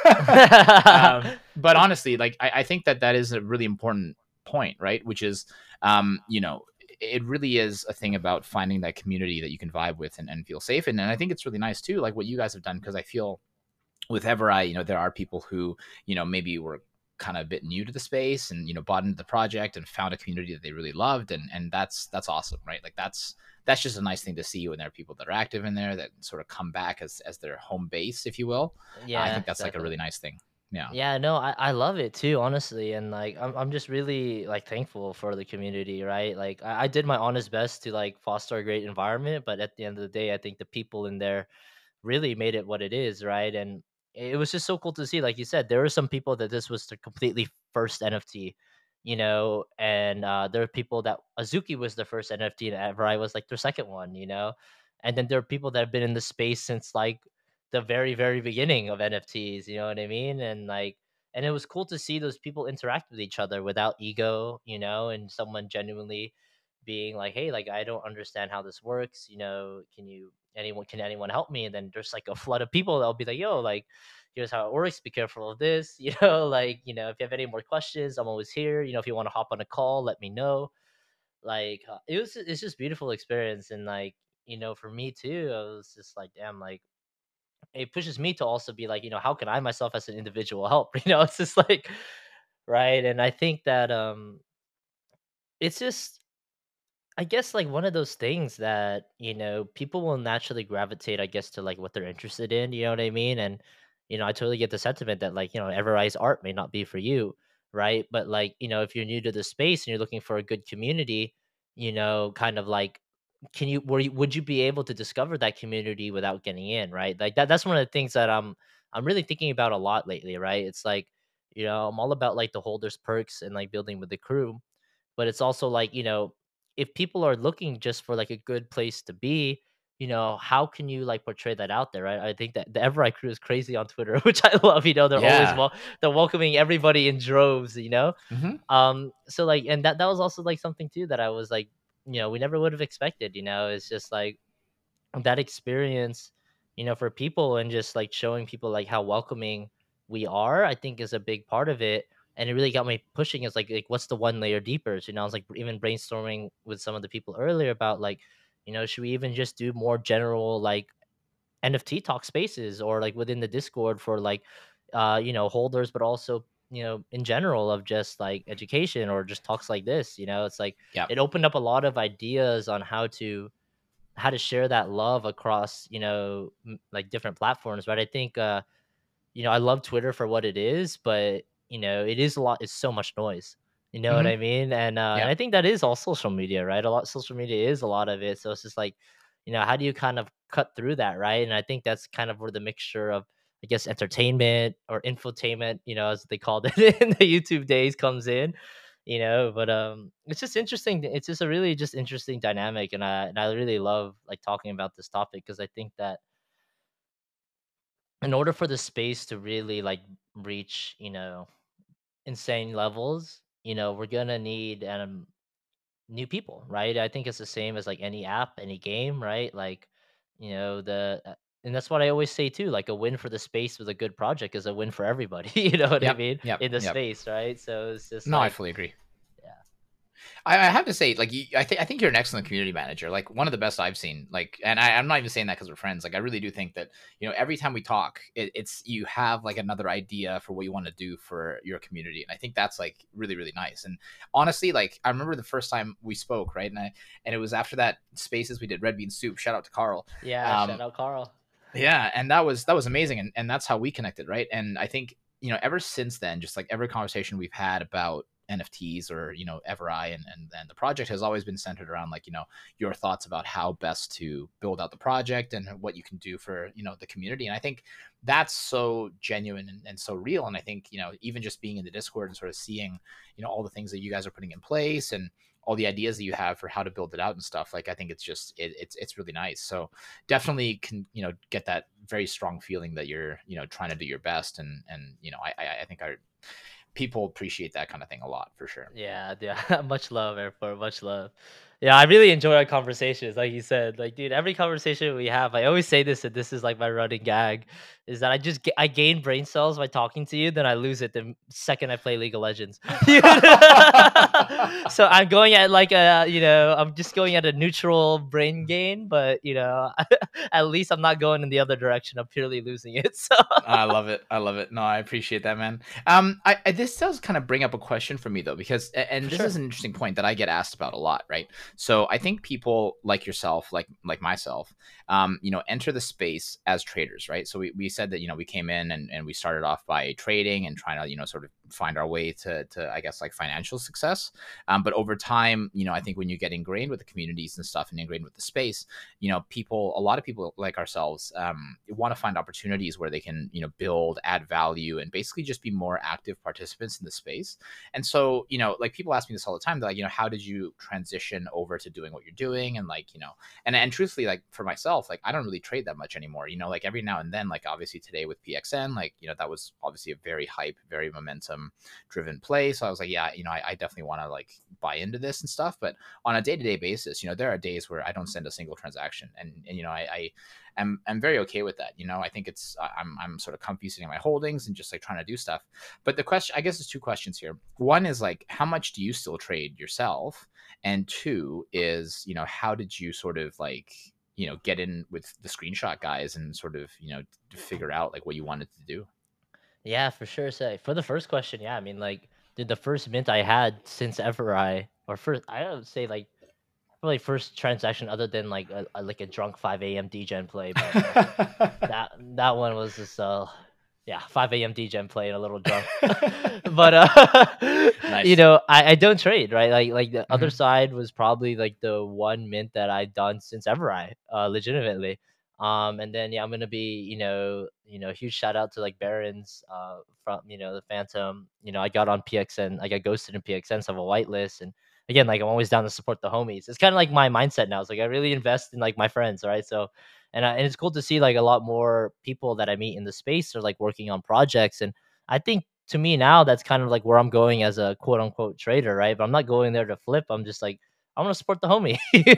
But honestly, like I think that is a really important point, right? Which is, it really is a thing about finding that community that you can vibe with and feel safe in. And I think it's really nice too, like what you guys have done, because I feel with Evereye, there are people who, maybe were kind of a bit new to the space and, bought into the project and found a community that they really loved. And that's awesome, right? Like that's just a nice thing to see when there are people that are active in there that sort of come back as their home base, if you will. I Yeah, think that's like a really definitely. nice thing. Yeah. Yeah, no, I love it too, honestly. And like I'm just really like thankful for the community, right? Like I did my honest best to like foster a great environment, but at the end of the day, I think the people in there really made it what it is, right? And it was just so cool to see, like you said, there were some people that this was their completely first NFT, and there are people that Azuki was the first NFT and Everai was like their second one. And then there are people that have been in the space since like the very, very beginning of NFTs, you know what I mean? And like, and it was cool to see those people interact with each other without ego, and someone genuinely being like, hey, like I don't understand how this works, can anyone help me? And then there's like a flood of people that'll be like, yo, like here's how it works, be careful of this, like, if you have any more questions, I'm always here. If you want to hop on a call, let me know. Like it's just beautiful experience. And like, for me too, I was just like, damn, like it pushes me to also be like, how can I myself as an individual help? It's just like, right. And I think that it's just, I guess, like one of those things that, people will naturally gravitate, I guess, to like what they're interested in, you know what I mean? And, I totally get the sentiment that like, Everrise art may not be for you, right? But like, if you're new to the space and you're looking for a good community, kind of like, would you be able to discover that community without getting in, right? Like that's one of the things that I'm really thinking about a lot lately, right? It's like, I'm all about like the holders perks and like building with the crew, but it's also like, if people are looking just for like a good place to be, how can you like portray that out there, right? I think that the Everite crew is crazy on Twitter, which I love. They're always Yeah. they're welcoming everybody in droves. Hmm. So like, and that was also like something too that I was like, we never would have expected. It's just like that experience, for people, and just like showing people like how welcoming we are, I think is a big part of it. And it really got me pushing is like what's the one layer deeper? So, I was like even brainstorming with some of the people earlier about like, should we even just do more general like NFT talk spaces, or like within the Discord for like holders, but also in general of just like education or just talks like this. It's like Yeah. it opened up a lot of ideas on how to share that love across like different platforms. But I think I love Twitter for what it is, but it is a lot. It's so much noise. You know what Hmm. I mean? And Yeah. I think that is all social media, right? A lot social media is a lot of it. So it's just like, how do you kind of cut through that, right? And I think that's kind of where the mixture of, I guess, entertainment or infotainment, as they called it in the YouTube days, comes in. But it's just interesting. It's just a really just interesting dynamic, and I really love like talking about this topic because I think that in order for the space to really like reach insane levels, we're gonna need new people, right? I think it's the same as like any app, any game, right? Like the and that's what I always say too, like a win for the space with a good project is a win for everybody. You know what I Yep. mean? Yep. In the Yep. space, right? So it's just No, I like, fully agree. yeah, I have to say, like, I think you're an excellent community manager, like one of the best I've seen. Like, and I'm not even saying that because we're friends. Like, I really do think that every time we talk, it's you have like another idea for what you want to do for your community, and I think that's like really really nice. And honestly, like, I remember the first time we spoke, right, and it was after that Spaces we did, Red Bean Soup. Shout out to Carl. yeah. Shout Um, out Carl. yeah, and that was amazing, and that's how we connected, right? And I think ever since then, just like every conversation we've had about NFTs or Evereye and the project has always been centered around like your thoughts about how best to build out the project and what you can do for the community. And I think that's so genuine and so real. And I think even just being in the Discord and sort of seeing all the things that you guys are putting in place and all the ideas that you have for how to build it out and stuff, like I think it's just it's really nice. So definitely can get that very strong feeling that you're trying to do your best. And I think our people appreciate that kind of thing a lot for sure. Yeah, yeah. Much love, Airport. Much love. Yeah, I really enjoy our conversations. Like you said, like, dude, every conversation we have, I always say this, and this is like my running gag, is that I gain brain cells by talking to you, then I lose it the second I play League of Legends. So I'm going at like I'm just going at a neutral brain gain, but at least I'm not going in the other direction. I'm purely losing it. So I love it. I love it. No, I appreciate that, man. I this does kind of bring up a question for me though, because and for this is sure. an interesting point that I get asked about a lot, right? So I think people like yourself, like myself, enter the space as traders, right? So we said that we came in and we started off by trading and trying to sort of find our way to I guess like financial success. But over time, I think when you get ingrained with the communities and stuff and ingrained with the space, a lot of people like ourselves want to find opportunities where they can build, add value, and basically just be more active participants in the space. And so like people ask me this all the time, they're like, how did you transition over to doing what you're doing? And like and truthfully, like for myself, like I don't really trade that much anymore. Like every now and then, like obviously today with PXN, like that was obviously a very hype, very momentum driven play. So I was like, yeah, I definitely want to like buy into this and stuff. But on a day-to-day basis, there are days where I don't send a single transaction, and I'm very okay with that. I think I'm sort of comfy sitting in my holdings and just like trying to do stuff. But the question, I guess, there's two questions here. One is like, how much do you still trade yourself? And two is, how did you sort of like get in with the screenshot guys and sort of figure out like what you wanted to do? Yeah, for sure. So for the first question, yeah, I mean, like, dude, the first mint I had since ever or first, I would say like probably first transaction other than like a drunk 5 a.m. DGen play, but that one was just yeah, 5 a.m. DGen play and a little drunk. But Nice. I don't trade, right? Like the other Hmm. side was probably like the one mint that I've done since ever legitimately. And then yeah, I'm gonna be huge shout out to like Barons from the Phantom. I got on PXN, I got ghosted in PXN, so I have a whitelist. And again, like I'm always down to support the homies. It's kind of like my mindset now. It's like I really invest in like my friends, right? So and it's cool to see like a lot more people that I meet in the space are like working on projects. And I think to me now that's kind of like where I'm going as a quote unquote trader, right? But I'm not going there to flip. I'm just like I want to support the homie,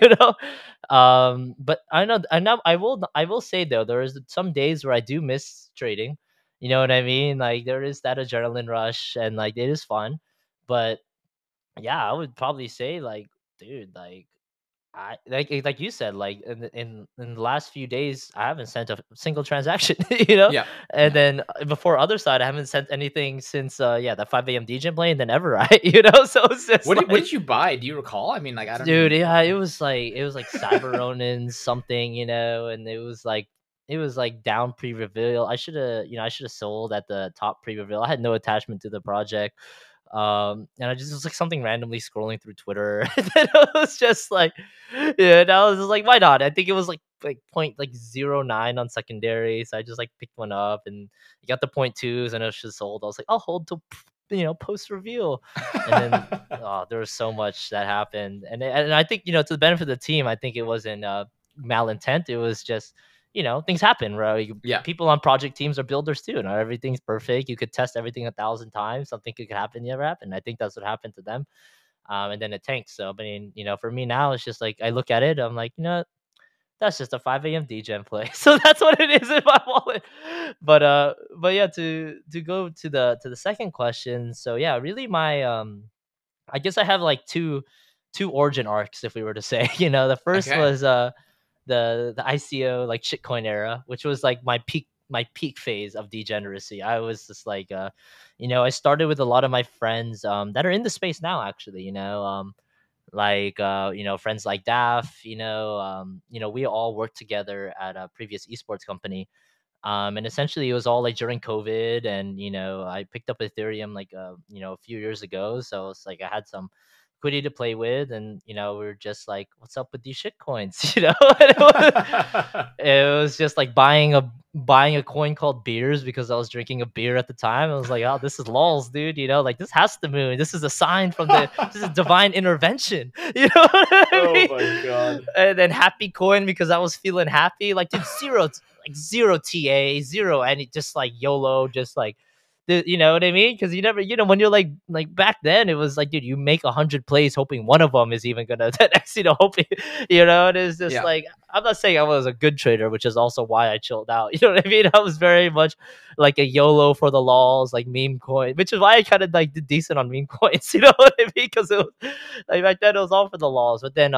But I know I will say though there is some days where I do miss trading. You know what I mean? Like there is that adrenaline rush and like it is fun, but yeah, I would probably say like, dude, like I like you said, like in the last few days, I haven't sent a single transaction, you know. Yeah. And Yeah. then before other side, I haven't sent anything since yeah, the 5 a.m. DJ playing, then ever, right? You know, so it's just What like, did you buy? Do you recall? I mean, like, I don't dude, even. yeah, it was like Cyber Ronin something, you know, and it was like down pre-reveal. I should have sold at the top pre-reveal. I had no attachment to the project. And I just was like something randomly scrolling through Twitter. And then it was just like, yeah, and I was just like, why not? I think it was like point like 0.09 on secondary. So I just like picked one up and got the point twos and it was just sold. I was like, I'll hold till post reveal. And then there was so much that happened. And I think, to the benefit of the team, I think it wasn't malintent. It was just, things happen, right? Yeah. People on project teams are builders too. Not everything's perfect. You could test everything 1,000 times. Something could happen, never happen. I think that's what happened to them. And then it tanks. So, I mean, for me now, it's just like I look at it. I'm like, that's just a 5 a.m. DGen play. So that's what it is in my wallet. But yeah, to go to the second question. So yeah, really my I guess I have like two origin arcs, if we were to say. The first Okay. was the ICO like shitcoin era, which was like my peak phase of degeneracy. I was just like I started with a lot of my friends that are in the space now actually, like friends like Daf, we all worked together at a previous esports company. And essentially it was all like during COVID, and I picked up Ethereum like a few years ago, so it's like I had some equity to play with, and we are just like, what's up with these shit coins? And it was just like buying a coin called beers because I was drinking a beer at the time. I was like, oh, this is lols, dude. Like this has to moon. This is a sign from this is divine intervention. You know what I Oh mean? my God. And then happy coin because I was feeling happy. Like, dude, zero TA, zero, and it just like YOLO, just like you know what I mean? Because you never, when you're like back then, it was like, dude, you make 100 plays hoping one of them is even gonna 10x, hoping, it is just Yeah. like, I'm not saying I was a good trader, which is also why I chilled out. You know what I mean? I was very much like a YOLO for the lols, like meme coin, which is why I kind of like did decent on meme coins. You know what I mean? Because it was like back then it was all for the lols, but then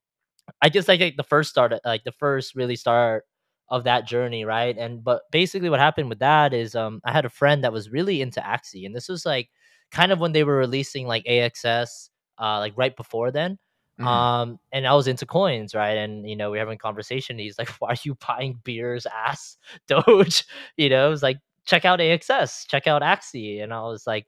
I guess like the first really start of that journey, right? And but basically what happened with that is I had a friend that was really into Axie, and this was like kind of when they were releasing like AXS like right before then. Mhm. And I was into coins, right? And we're having a conversation. He's like, why are you buying beers ass Doge? It was like, check out AXS, check out Axie. And I was like,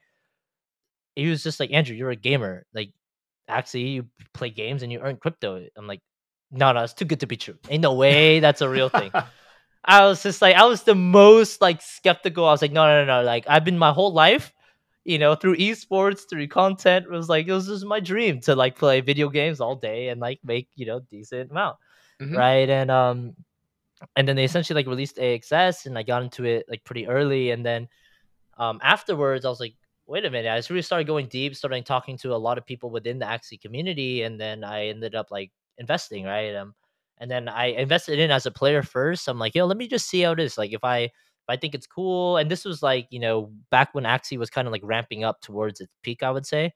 he was just like, Andrew, you're a gamer. Like, actually, you play games and you earn crypto. I'm like, no, no, it's too good to be true. Ain't no way that's a real thing. I was just like, I was the most like skeptical. I was like, no, no, no, no. Like, I've been my whole life, through esports, through content. It was just my dream to like play video games all day and like make, decent amount. Mhm. Right. And then they essentially like released AXS, and I got into it like pretty early. And then afterwards, I was like, wait a minute. I just really started going deep, starting talking to a lot of people within the Axie community, and then I ended up like investing, right? And then I invested in as a player first. I'm like, yo, let me just see how it is. Like, if I think it's cool, and this was like, back when Axie was kind of like ramping up towards its peak, I would say.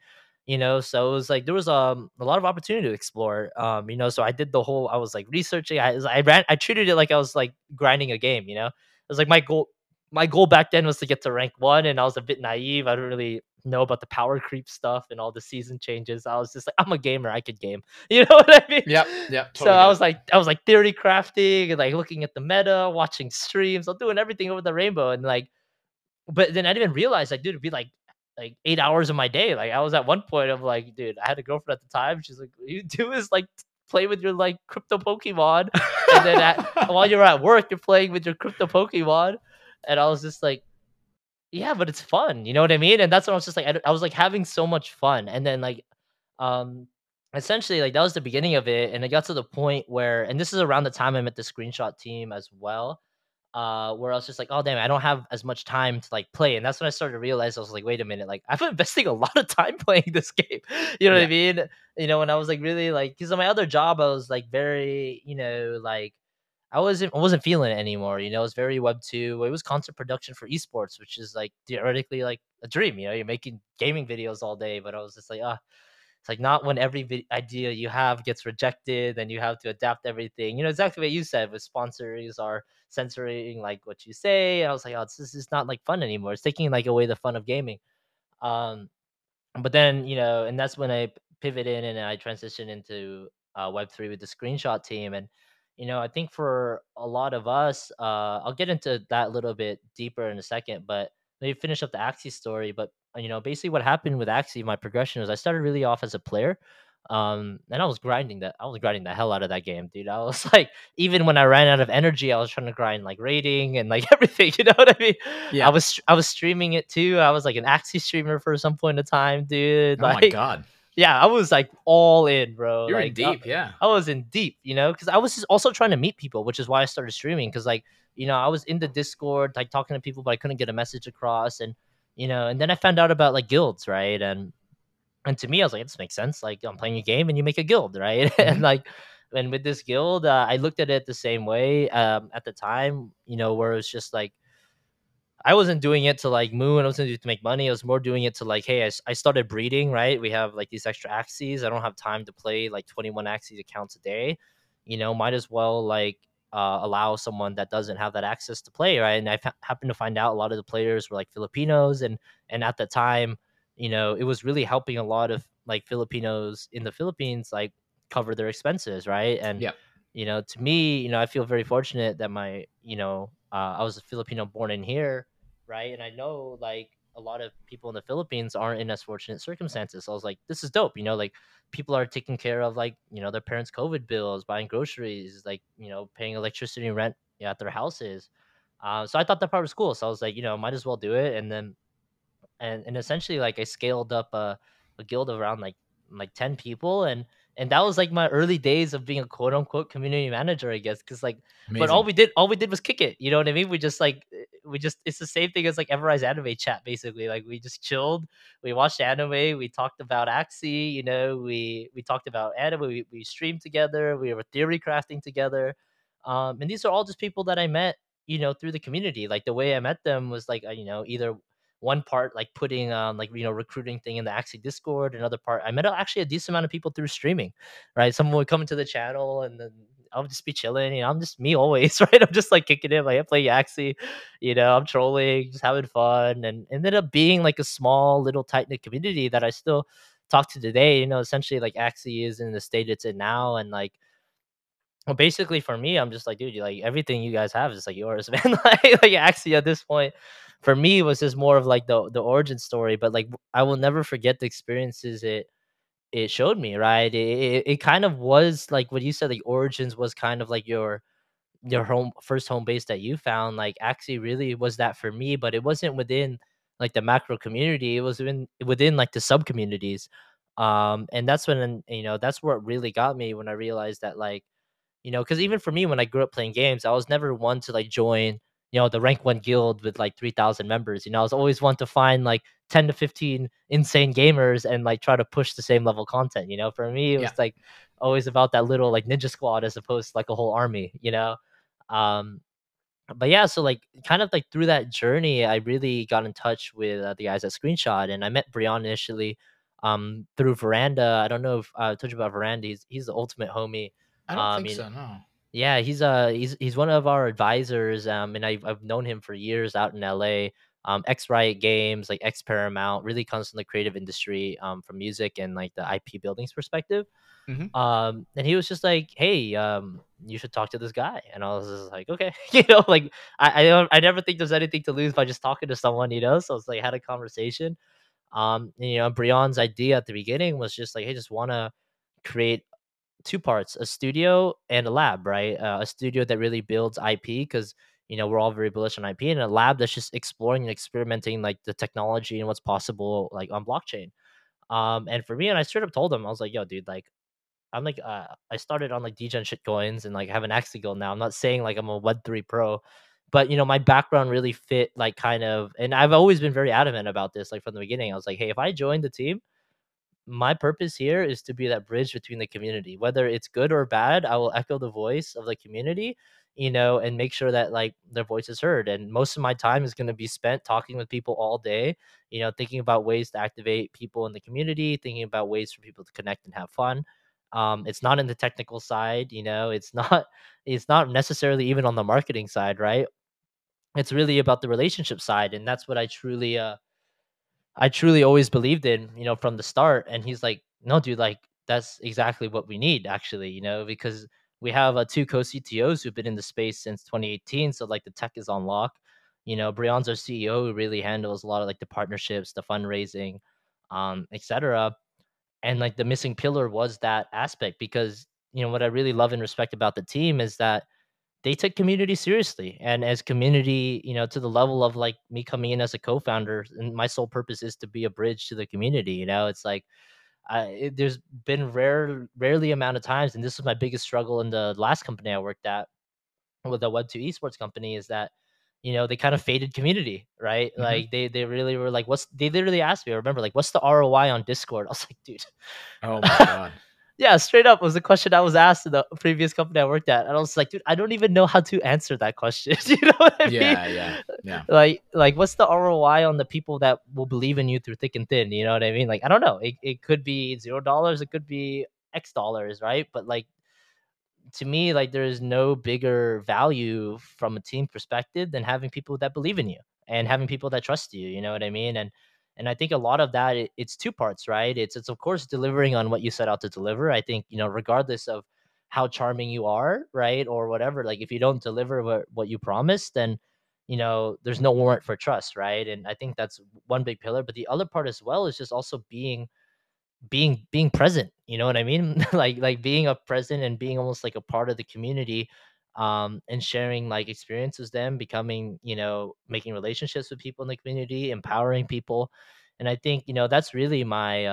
So it was like there was a lot of opportunity to explore. So I did the whole. I was like researching. I treated it like I was like grinding a game. It was like my goal back then was to get to rank 1, and I was a bit naive. I didn't really know about the power creep stuff and all the season changes. I was just like, I'm a gamer, I could game. You know what I mean? Yep. Yep. So Totally I get it. was like, theory crafting and like looking at the meta, watching streams, I'm doing everything over the rainbow. And like, but then I didn't realize like, dude, it'd be like 8 hours of my day. Like, I was at one point of like, dude, I had a girlfriend at the time. She's like, what you do is like play with your like crypto Pokemon, and then while you're at work, you're playing with your crypto Pokemon. And I was just like, yeah, but it's fun, you know what I mean? And that's when I was just like, I was like having so much fun, and then like, um, essentially like that was the beginning of it, and it got to the point where, and this is around the time I met the screenshot team as well, where I was just like, oh damn, I don't have as much time to like play, and that's when I started to realize, I was like, wait a minute, like I've been investing a lot of time playing this game, you know what I Yeah. mean? When I was like really like, because on my other job I was like very, like I wasn't feeling it anymore. It was very web 2. It was content production for esports, which is like theoretically like a dream. You're making gaming videos all day, but I was just like, ah. It's like not when every idea you have gets rejected, then you have to adapt everything. You know, exactly what you said with sponsors are censoring like what you say. I was like, oh, this is not like fun anymore. It's taking like away the fun of gaming. Um, but then, you know, and that's when I pivoted and I transitioned into Web3 with the screenshot team. And, you know, I think for a lot of us, I'll get into that a little bit deeper in a second, but maybe finish up the Axie story. But, you know, basically what happened with Axie, my progression was I started really off as a player. And I was grinding the hell out of that game, dude. I was like, even when I ran out of energy, I was trying to grind like rating and like everything. You know what I mean? Yeah. I was streaming it too. I was like an Axie streamer for some point in time, dude. Oh my Like, god. yeah, I was like all in, bro. You're in Like, deep, yeah. I was in deep, you know, because I was just also trying to meet people, which is why I started streaming. Because like, you know, I was in the Discord, like talking to people, but I couldn't get a message across, and you know, and then I found out about like guilds, right? And to me, I was like, this makes sense. Like, I'm playing a game and you make a guild, right? And Mhm. like, and with this guild, I looked at it the same way at the time, you know, where it was just like I wasn't doing it to like moon. I wasn't doing it to make money. I was more doing it to like, hey, I started breeding, right? We have like these extra Axies. I don't have time to play like 21 Axies accounts a day. You know, might as well like allow someone that doesn't have that access to play, right? And I happened to find out a lot of the players were like Filipinos, and at the time, you know, it was really helping a lot of like Filipinos in the Philippines like cover their expenses, right? And Yeah. you know, to me, you know, I feel very fortunate that my, you know, I was a Filipino born in here, right? And I know like a lot of people in the Philippines aren't in as fortunate circumstances. So I was like, this is dope, you know, like people are taking care of like, you know, their parents' COVID bills, buying groceries, like, you know, paying electricity and rent at their houses. So I thought that part was cool. So I was like, you know, might as well do it. And then and essentially like I scaled up a guild of around like 10 people and that was like my early days of being a quote unquote community manager, I guess, because like but Amazing. all we did was kick it, you know what I mean? We just like we just it's the same thing as like Everrise anime chat basically. Like we just chilled, we watched anime, we talked about Axie, you know, we talked about anime, we streamed together, we were theory crafting together. And these are all just people that I met, you know, through the community. Like the way I met them was like you know, either one part like putting like you know recruiting thing in the Axie Discord, another part I met actually a decent amount of people through streaming, right? Someone would come into the channel and then I'll just be chilling, you know, I'm just me always, right? I'm just like kicking it, like I play Axie, you know, I'm trolling, just having fun, and ended up being like a small little tight knit community that I still talk to today. You know, essentially like Axie is in the state it's in now, and like well, basically for me, I'm just like, dude, you like everything you guys have is like yours, man. Like actually at this point, for me, it was just more of like the origin story. But like I will never forget the experiences it showed me, right? It kind of was like what you said, like origins was kind of like your home first home base that you found. Like actually really was that for me, but it wasn't within like the macro community. It was within like the sub communities. And that's when you know that's what really got me when I realized that like you know, because even for me, when I grew up playing games, I was never one to like join, you know, the rank one guild with like 3,000 members. You know, I was always one to find like 10 to 15 insane gamers and like try to push the same level content. You know, for me, it Yeah. was like always about that little like ninja squad as opposed to like a whole army, you know? Um, but yeah, so like kind of like through that journey, I really got in touch with the guys at Screenshot, and I met Brian initially through Veranda. I don't know if I told you about Veranda. He's the ultimate homie. I don't think You know, so, no. yeah, he's one of our advisors, and I've known him for years out in LA. X Riot Games, like X Paramount, really comes from the creative industry, from music and like the IP buildings perspective. Mhm. And he was just like, "Hey, you should talk to this guy," and I was just like, "Okay," you know, like I never think there's anything to lose by just talking to someone, you know. So it's like had a conversation. And, you know, Brian's idea at the beginning was just like, "Hey, just want to create two parts, a studio and a lab, right? A studio that really builds IP because you know we're all very bullish on IP, and a lab that's just exploring and experimenting like the technology and what's possible like on blockchain." And for me, and I straight up told him, I was like, "Yo, dude, like I'm like I started on like degen shit coins and like have an Axial now. I'm not saying like I'm a Web3 pro, but you know my background really fit like kind of, and I've always been very adamant about this like from the beginning. I was like, hey, if I join the team." my purpose here is to be that bridge between the community, whether it's good or bad. I will echo the voice of the community, and make sure that like their voice is heard. And most of my time is going to be spent talking with people all day, thinking about ways to activate people in the community, thinking about ways for people to connect and have fun. It's not in the technical side, it's not it's not necessarily even on the marketing side, right? It's really about the relationship side, and that's what I truly always believed in, from the start. And he's like, no, dude, like that's exactly what we need, actually, because we have two co-CTOs who've been in the space since 2018. So like the tech is on lock. Brian's our CEO who really handles a lot of like the partnerships, the fundraising, etc. And like the missing pillar was that aspect, because what I really love and respect about the team is that they took community seriously. And as community, to the level of like me coming in as a co-founder, and my sole purpose is to be a bridge to the community. It's like there's been rarely amount of times, and this is my biggest struggle in the last company I worked at with a Web2 esports company, is that they kind of faded community, right? Hmm. Like they really were like, what's they literally asked me, I remember, like, what's the ROI on Discord? I was like, dude. Oh my God. Yeah, straight up was the question I was asked in the previous company I worked at. And I was like, dude, I don't even know how to answer that question. You know what I mean? Yeah, yeah, yeah. Like what's the ROI on the people that will believe in you through thick and thin? You know what I mean? Like, I don't know. It could be $0, it could be X dollars, right? But like, to me, like, there is no bigger value from a team perspective than having people that believe in you and having people that trust you. You know what I mean? And I think a lot of that, it's two parts, right? It's of course delivering on what you set out to deliver. I think, regardless of how charming you are, right, or whatever, like if you don't deliver what you promised, then there's no warrant for trust, right? And I think that's one big pillar. But the other part as well is just also being present, you know what I mean? Like being a present and being almost like a part of the community, and sharing like experiences, them becoming, making relationships with people in the community, empowering people. And I think, that's really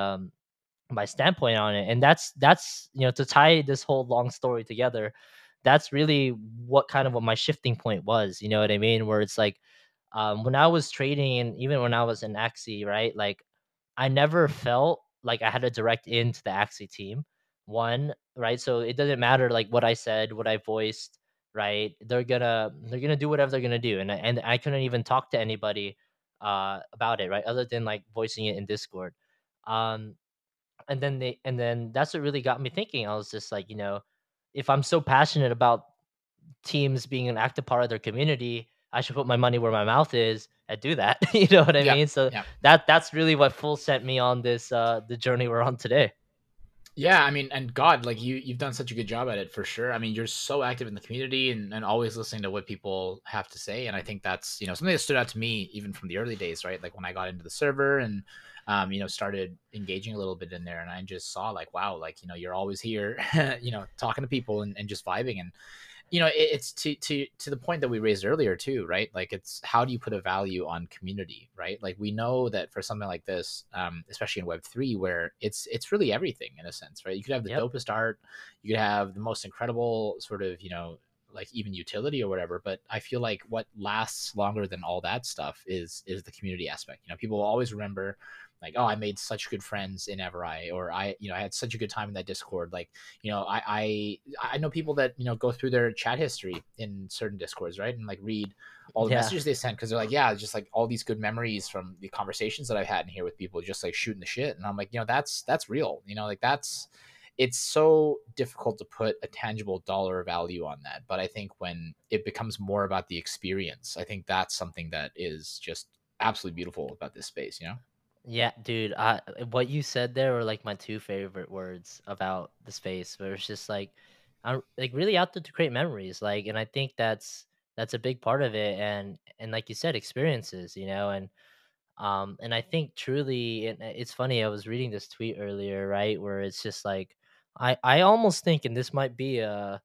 my standpoint on it. And that's to tie this whole long story together, that's really what my shifting point was, you know what I mean? Where it's like, when I was trading, and even when I was in Axie, right? Like, I never felt like I had a direct in to the Axie team. One, right? So it doesn't matter like what I said, what I voiced, right? They're gonna do whatever they're gonna do. And I couldn't even talk to anybody about it, right? Other than like voicing it in Discord. Um and then that's what really got me thinking. I was just like, if I'm so passionate about teams being an active part of their community, I should put my money where my mouth is and do that. You know what I Yeah, mean? So yeah. that's really what full sent me on this the journey we're on today. Yeah, I mean, and God, like you've done such a good job at it for sure. I mean, you're so active in the community and always listening to what people have to say. And I think that's, something that stood out to me even from the early days, right? Like when I got into the server and, started engaging a little bit in there, and I just saw like, wow, like, you're always here, talking to people and just vibing. And it's to the point that we raised earlier too, right? Like, it's how do you put a value on community, right? Like, we know that for something like this, especially in Web3, where it's really everything in a sense, right? You could have the Yep. dopest art, you could have the most incredible sort of, like even utility or whatever, but I feel like what lasts longer than all that stuff is the community aspect. People will always remember, like, oh, I made such good friends in Evereye, or I had such a good time in that Discord. Like, I know people that go through their chat history in certain Discords, right, and like read all the Yeah. messages they sent, because they're like, yeah, just like all these good memories from the conversations that I've had in here with people, just like shooting the shit. And I'm like, that's real. Like, it's so difficult to put a tangible dollar value on that. But I think when it becomes more about the experience, I think that's something that is just absolutely beautiful about this space. Yeah, dude, what you said there were like my two favorite words about the space, where it's just like I'm like really out there to create memories, like, and I think that's a big part of it. And like you said, experiences, and I think truly, it's funny. I was reading this tweet earlier, right, where it's just like I almost think, and this might be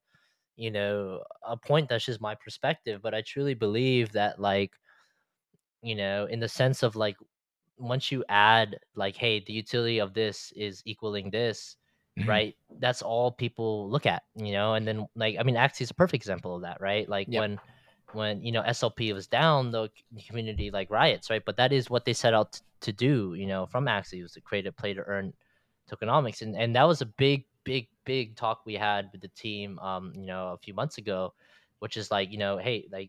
a point that's just my perspective, but I truly believe that, like, in the sense of like, once you add like, hey, the utility of this is equaling this, Hmm. right? That's all people look at, and then, like, I mean, Axie is a perfect example of that, right? Like Yep. when SLP was down, the community like riots, right? But that is what they set out to do, from Axie, was to create a play to earn tokenomics. And that was a big talk we had with the team, a few months ago, which is like, hey, like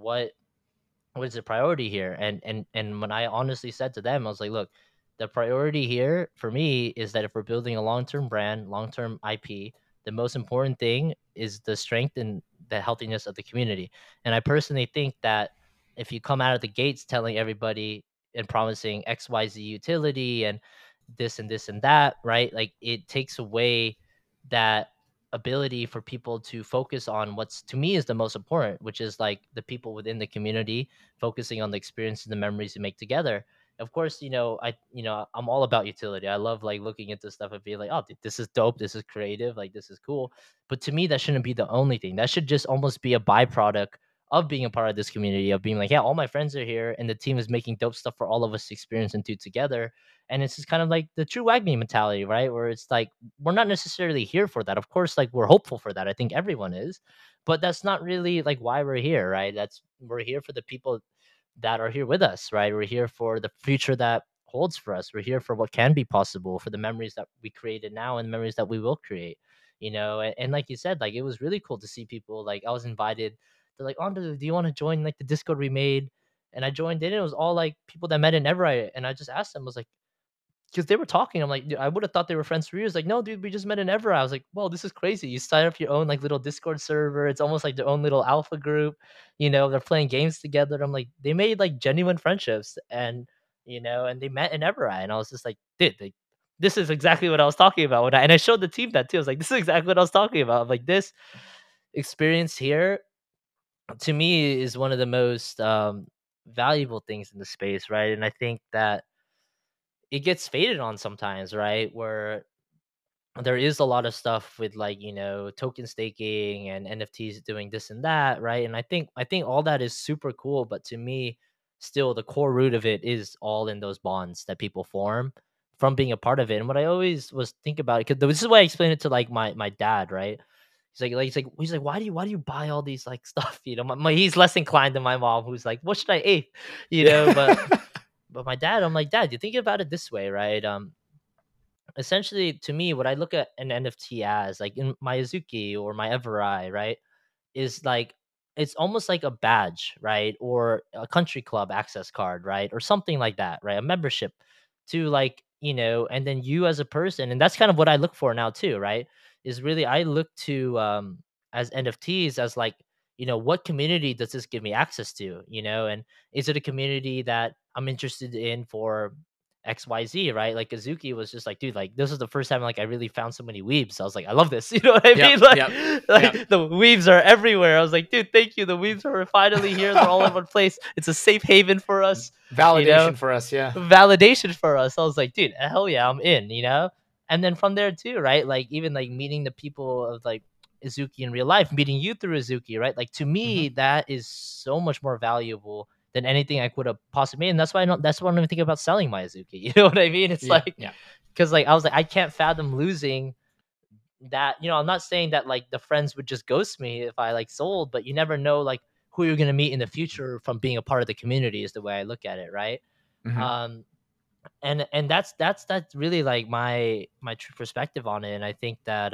what is the priority here? And when I honestly said to them, I was like, look, the priority here for me is that if we're building a long-term brand, long-term IP, the most important thing is the strength and the healthiness of the community. And I personally think that if you come out of the gates telling everybody and promising XYZ utility and this and that, right? Like it takes away that ability for people to focus on what's to me is the most important, which is like the people within the community focusing on the experience and the memories you make together. Of course, I'm all about utility. I love like looking into stuff and being like, oh, dude, this is dope, this is creative, like this is cool. But to me, that shouldn't be the only thing. That should just almost be a byproduct of being a part of this community, of being like, yeah, all my friends are here and the team is making dope stuff for all of us to experience and do together. And it's just kind of like the true WAGMI mentality, right? Where it's like we're not necessarily here for that. Of course, like we're hopeful for that. I think everyone is, but that's not really like why we're here, right? That's We're here for the people that are here with us, right? We're here for the future that holds for us. We're here for what can be possible, for the memories that we created now and memories that we will create. And like you said, like it was really cool to see people. Like I was invited. They're like, "Oh, do you want to join like the Discord we made?" And I joined in. And it was all like people that met in Everite. And I just asked them, I was like, because they were talking. I'm like, "Dude, I would have thought they were friends for years." Like, no, dude, we just met in Ever. I was like, well, this is crazy. You sign up your own like little Discord server. It's almost like their own little alpha group. They're playing games together. I'm like, they made like genuine friendships, and they met in Ever. And I was just like, dude, this is exactly what I was talking about. And I showed the team that too. I was like, this is exactly what I was talking about. I'm like, this experience here to me is one of the most valuable things in the space, right? And I think that it gets faded on sometimes, right? Where there is a lot of stuff with like, token staking and NFTs doing this and that, right? And I think all that is super cool, but to me, still the core root of it is all in those bonds that people form from being a part of it. And what I always was think about it, because this is why I explained it to like my dad, right? He's like, why do you buy all these like stuff? He's less inclined than my mom, who's like, what should I ape? But my dad, I'm like, Dad, you think about it this way, right? Essentially, to me, what I look at an NFT as, like in my Azuki or my Evereye, right, is like it's almost like a badge, right, or a country club access card, right, or something like that, right, a membership to like and then you as a person, and that's kind of what I look for now too, right, is really I look to as NFTs as like what community does this give me access to, and is it a community that I'm interested in for XYZ, right? Like Azuki was just like, dude, like this is the first time like I really found so many weebs. I was like, I love this. You know what I Yep, mean? Like, yep, like yep. the weebs are everywhere. I was like, dude, thank you. The weebs are finally here. They're all in one place. It's a safe haven for us, you know, Validation for us, yeah. validation for us. I was like, dude, hell yeah, I'm in. And then from there too, right? Like even like meeting the people of like Azuki in real life, meeting you through Azuki, right? Like to Hmm. me, that is so much more valuable than anything I could have possibly made. And that's why I don't that's why I'm even thinking about selling my Azuki. You know what I mean? It's Yeah, like yeah. because like I was like, I can't fathom losing that. I'm not saying that like the friends would just ghost me if I like sold, but you never know like who you're gonna meet in the future from being a part of the community is the way I look at it, right? Hmm. Um and that's really like my true perspective on it. And I think that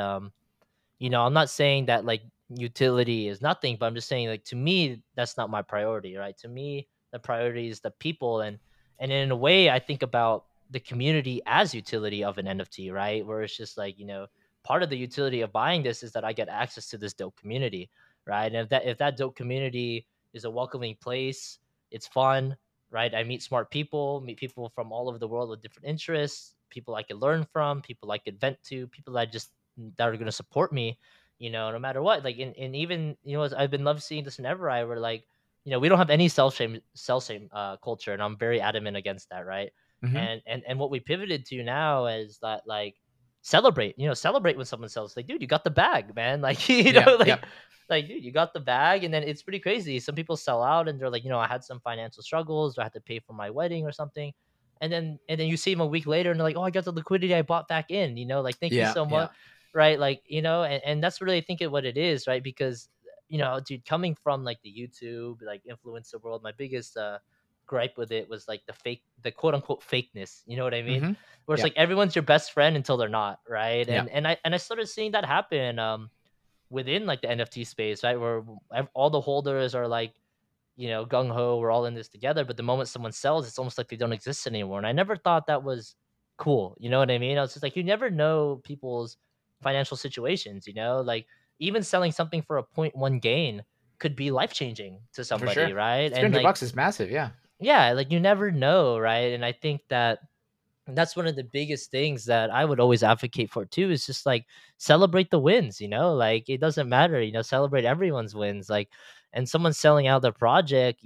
I'm not saying that like utility is nothing, but I'm just saying like to me that's not my priority, right? To me, the priority is the people, and in a way, I think about the community as utility of an NFT, right? Where it's just like part of the utility of buying this is that I get access to this dope community, right? And if that dope community is a welcoming place, it's fun, right? I meet smart people, meet people from all over the world with different interests, people I can learn from, people I could vent to, people that are going to support me, no matter what. Like, and even, I've been love seeing this in Evereye where like, we don't have any self shame culture. And I'm very adamant against that. Right. Hmm. And what we pivoted to now is that like, celebrate when someone sells. Like, dude, you got the bag, man. Like, Yeah, like, yep. dude, you got the bag. And then it's pretty crazy. Some people sell out and they're like, I had some financial struggles or I had to pay for my wedding or something. And then you see them a week later and they're like, oh, I got the liquidity I bought back in, like, thank you Yeah, so much. yeah. Right. Like, and that's really, I think, what it is, right? Because, dude, coming from like the YouTube, like influencer world, my biggest gripe with it was like the quote unquote fakeness. You know what I mean? Mm-hmm. Where it's Yeah. like everyone's your best friend until they're not, right? Yeah. And I started seeing that happen within like the NFT space, right? Where all the holders are like, gung ho, we're all in this together. But the moment someone sells, it's almost like they don't exist anymore. And I never thought that was cool. You know what I mean? I was just like, you never know people's financial situations, like even selling something for a point one gain could be life changing to For somebody, sure. right? Three And hundred like, bucks is massive. Yeah. yeah, like you never know, right? And I think that's one of the biggest things that I would always advocate for too is just like celebrate the wins, like it doesn't matter, celebrate everyone's wins. Like, and someone selling out their project,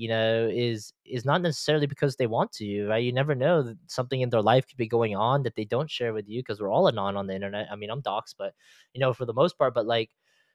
is not necessarily because they want to, right? You never know that something in their life could be going on that they don't share with you because we're all anon on the internet. I mean, I'm doxxed, but for the most part, but like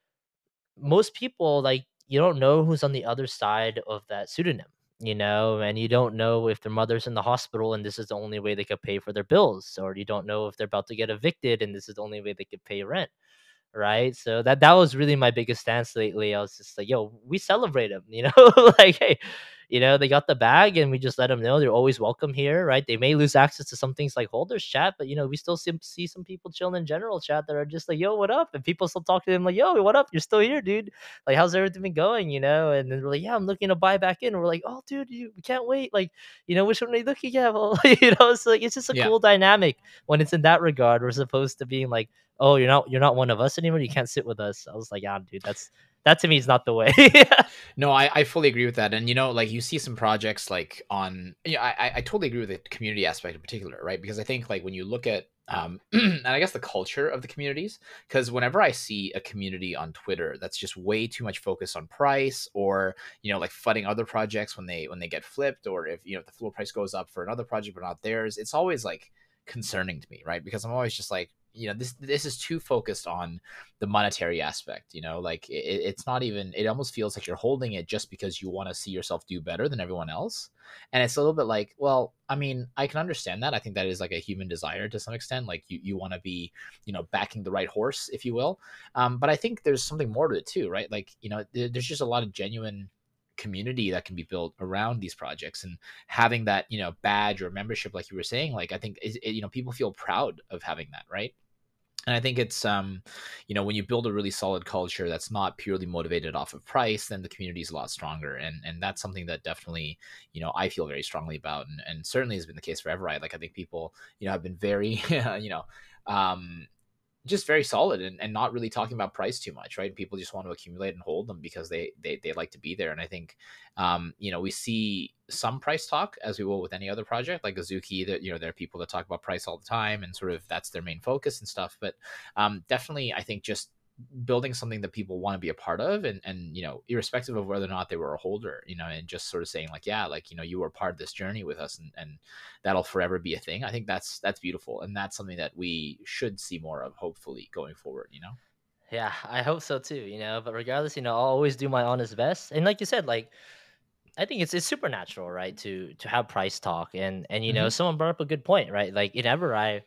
most people, like, you don't know who's on the other side of that pseudonym, and you don't know if their mother's in the hospital and this is the only way they could pay for their bills, or you don't know if they're about to get evicted and this is the only way they could pay rent, right? So that was really my biggest stance lately. I was just like, yo, we celebrate them, like, hey, they got the bag and we just let them know they're always welcome here, right? They may lose access to some things like holders chat, but we still see some people chilling in general chat that are just like, yo, what up? And people still talk to them like, yo, what up? You're still here, dude. Like, how's everything been going? And then we're like, yeah, I'm looking to buy back in. And we're like, oh, dude, we can't wait. Like, which one are you looking at? Well, it's like, it's just a Yeah. cool dynamic when it's in that regard. We're supposed to being like, oh, you're not one of us anymore. You can't sit with us. I was like, yeah, dude, that to me is not the way. No, I fully agree with that. And like you see some projects like on I totally agree with the community aspect in particular, right? Because I think like when you look at and I guess the culture of the communities, because whenever I see a community on Twitter that's just way too much focus on price, or like flooding other projects when they get flipped, or if if the floor price goes up for another project but not theirs, it's always like concerning to me, right? Because I'm always just like, this is too focused on the monetary aspect, like it's not even, it almost feels like you're holding it just because you want to see yourself do better than everyone else. And it's a little bit like, well, I mean, I can understand that. I think that is like a human desire to some extent, like you want to be backing the right horse, if you will. But I think there's something more to it too, right? Like there's just a lot of genuine community that can be built around these projects, and having that badge or membership, like you were saying, like I think people feel proud of having that, right? And I think it's when you build a really solid culture that's not purely motivated off of price, then the community is a lot stronger. And that's something that definitely I feel very strongly about, and certainly has been the case for Everite. Like I think people have been very um just very solid, and not really talking about price too much, right? People just want to accumulate and hold them because they like to be there. And I think we see some price talk, as we will with any other project like Azuki, that there are people that talk about price all the time and sort of that's their main focus and stuff. But definitely I think just building something that people want to be a part of, and irrespective of whether or not they were a holder, and just sort of saying like, yeah, like you were part of this journey with us, and that'll forever be a thing. I think that's beautiful, and that's something that we should see more of, hopefully, going forward. Yeah, I hope so too, but regardless, I'll always do my honest best. And like you said, like, I think it's supernatural, right, to have price talk. And Hmm. someone brought up a good point, right? Like in Evereye,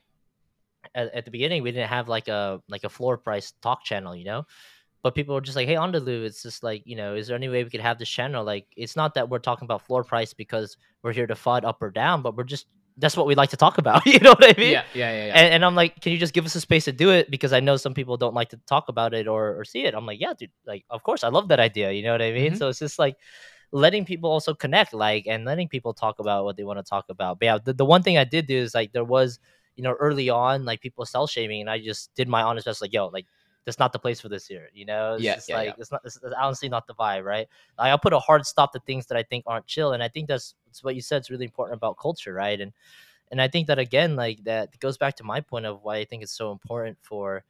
at the beginning we didn't have like a floor price talk channel, but people were just like, hey, Andalou, it's just like, is there any way we could have this channel? Like, it's not that we're talking about floor price because we're here to FUD up or down, but we're just, that's what we like to talk about. You know what I mean? Yeah, yeah, yeah, yeah. And I'm like, can you just give us a space to do it? Because I know some people don't like to talk about it or see it. I'm like, yeah, dude, like, of course, I love that idea. You know what I mean? Hmm. So it's just like letting people also connect, like, and letting people talk about what they want to talk about. But yeah, the one thing I did do is like, there was, early on, like people cell shaming, and I just did my honest best, like, yo, like, that's not the place for this here. It's Yeah, just yeah, like, yeah. it's honestly not the vibe, right? Like, I'll put a hard stop to things that I think aren't chill. And I think that's what you said. It's really important about culture, right? And I think that, again, like, that goes back to my point of why I think it's so important for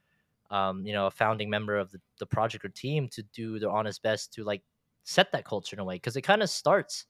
a founding member of the project or team to do their honest best to like set that culture in a way, because it kind of starts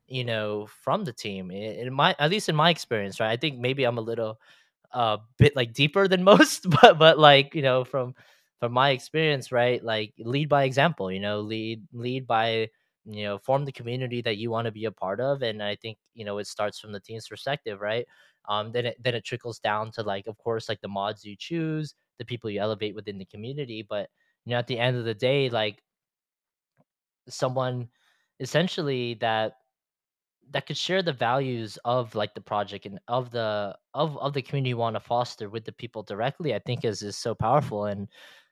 from the team, in my, at least in my experience, right? I think maybe I'm a little bit like deeper than most, but like, from my experience, right? Like, lead by example, lead by, form the community that you want to be a part of. And I think it starts from the team's perspective, right? Then it trickles down to, like, of course, like the mods you choose, the people you elevate within the community. But at the end of the day, like, someone essentially that that could share the values of like the project and of the community you want to foster with the people directly, I think is so powerful. And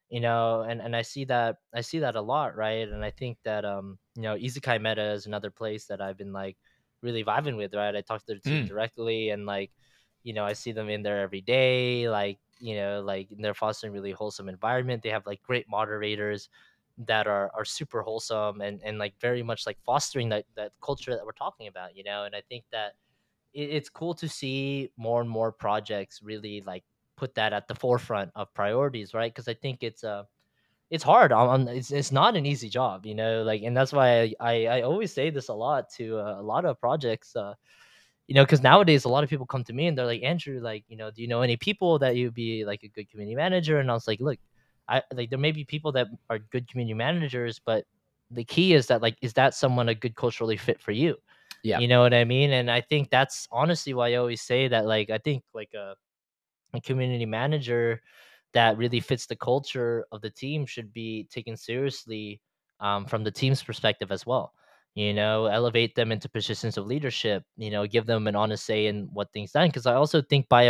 and I see that a lot, right? And I think that Izukai Meta is another place that I've been like really vibing with, right? I talk to the team Mm. directly, and like I see them in there every day, like like they're fostering really wholesome environment. They have like great moderators that are super wholesome, and like very much like fostering that culture that we're talking about, and I think that it's cool to see more and more projects really like put that at the forefront of priorities, right? Because I think it's hard it's not an easy job, like, and that's why I always say this a lot to a lot of projects, because nowadays a lot of people come to me and they're like, Andrew, like, do you know any people that you'd be like a good community manager? And I was like, look, I like there may be people that are good community managers, but the key is that, like, is that someone a good culturally fit for you? Yeah. You know what I mean? And I think that's honestly why I always say that, like, I think like a community manager that really fits the culture of the team should be taken seriously, from the team's perspective as well. Elevate them into positions of leadership. Give them an honest say in what things done. Because I also think by a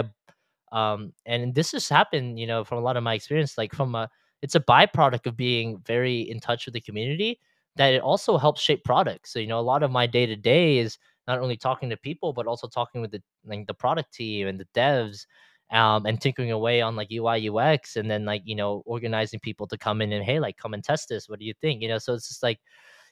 and this has happened, from a lot of my experience, like from a it's a byproduct of being very in touch with the community, that it also helps shape products. So, a lot of my day to day is not only talking to people, but also talking with the product team and the devs, and tinkering away on like UI UX, and then like organizing people to come in and, hey, like, come and test this. What do you think? So it's just like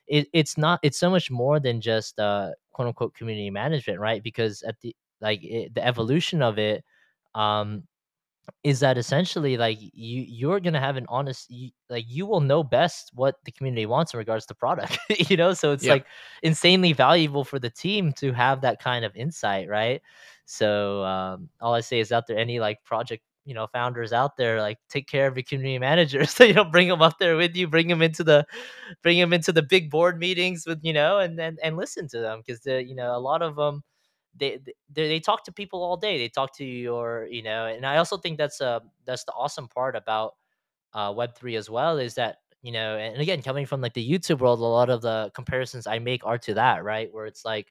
it's so much more than just quote unquote community management, right? Because at the evolution of it, um is that essentially like you're gonna have an honest like you will know best what the community wants in regards to product. So it's Yeah. like insanely valuable for the team to have that kind of insight, right? So all I say is, out there any like project founders out there, like, take care of your community managers. So bring them up there with you, bring them into the big board meetings with, and listen to them, because a lot of them, they talk to people all day. They talk to your, and I also think that's the awesome part about Web3 as well, is that, and again, coming from like the YouTube world, a lot of the comparisons I make are to that, right? Where it's like,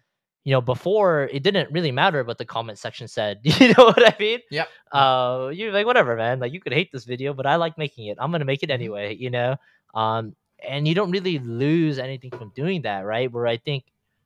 before it didn't really matter what the comment section said. You know what I mean? Yep. Yep. You're like, whatever, man. Like, you could hate this video, but I like making it. I'm gonna make it Hmm. anyway. And you don't really lose anything from doing that, right? Where I think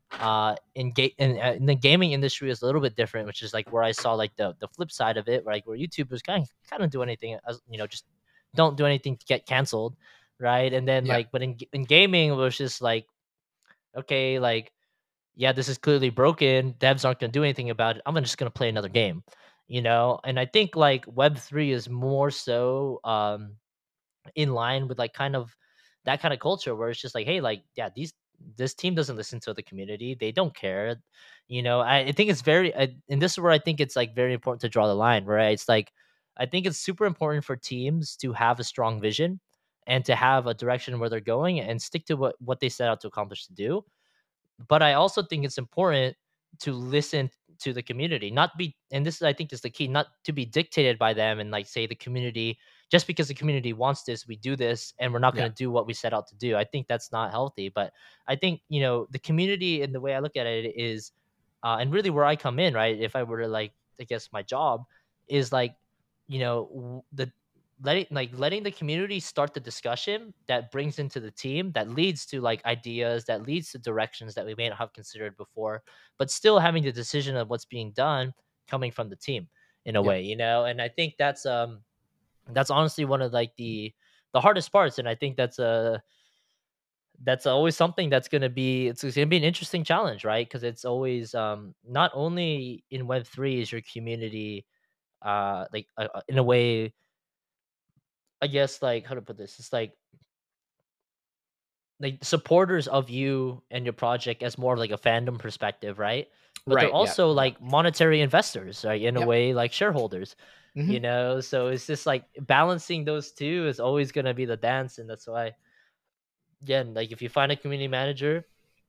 in the gaming industry is a little bit different, which is like where I saw like the flip side of it, like where YouTubers kind of do anything, as just don't do anything to get canceled, right? And then Yeah. like, but in gaming, it was just like, okay, like, yeah, this is clearly broken. Devs aren't going to do anything about it. I'm just going to play another game, And I think like Web3 is more so in line with like kind of that kind of culture, where it's just like, hey, like, yeah, this team doesn't listen to the community. They don't care. I think it's and this is where I think it's like very important to draw the line, right? It's like, I think it's super important for teams to have a strong vision and to have a direction where they're going and stick to what they set out to accomplish to do. But I also think it's important to listen to the community, not be, and this is, I think, is the key, not to be dictated by them and like say the community, just because the community wants this, we do this, and we're not Yeah. going to do what we set out to do. I think that's not healthy. But I think, the community, and the way I look at it is, and really where I come in, right? If I were to like, I guess my job is like, the letting the community start the discussion that brings into the team, that leads to like ideas, that leads to directions that we may not have considered before, but still having the decision of what's being done coming from the team in a Yeah. way, and I think that's honestly one of like the hardest parts. And I think that's always something that's going to be, it's going to be an interesting challenge, right? Because it's always, not only in Web3 is your community in a way, I guess, like, how to put this, it's like supporters of you and your project as more of like a fandom perspective, right? But they're Right. Yeah. also Yeah. like monetary investors, right? In a Yep. way, like shareholders, Hmm. So it's just like balancing those two is always going to be the dance. And that's why, again, like, if you find a community manager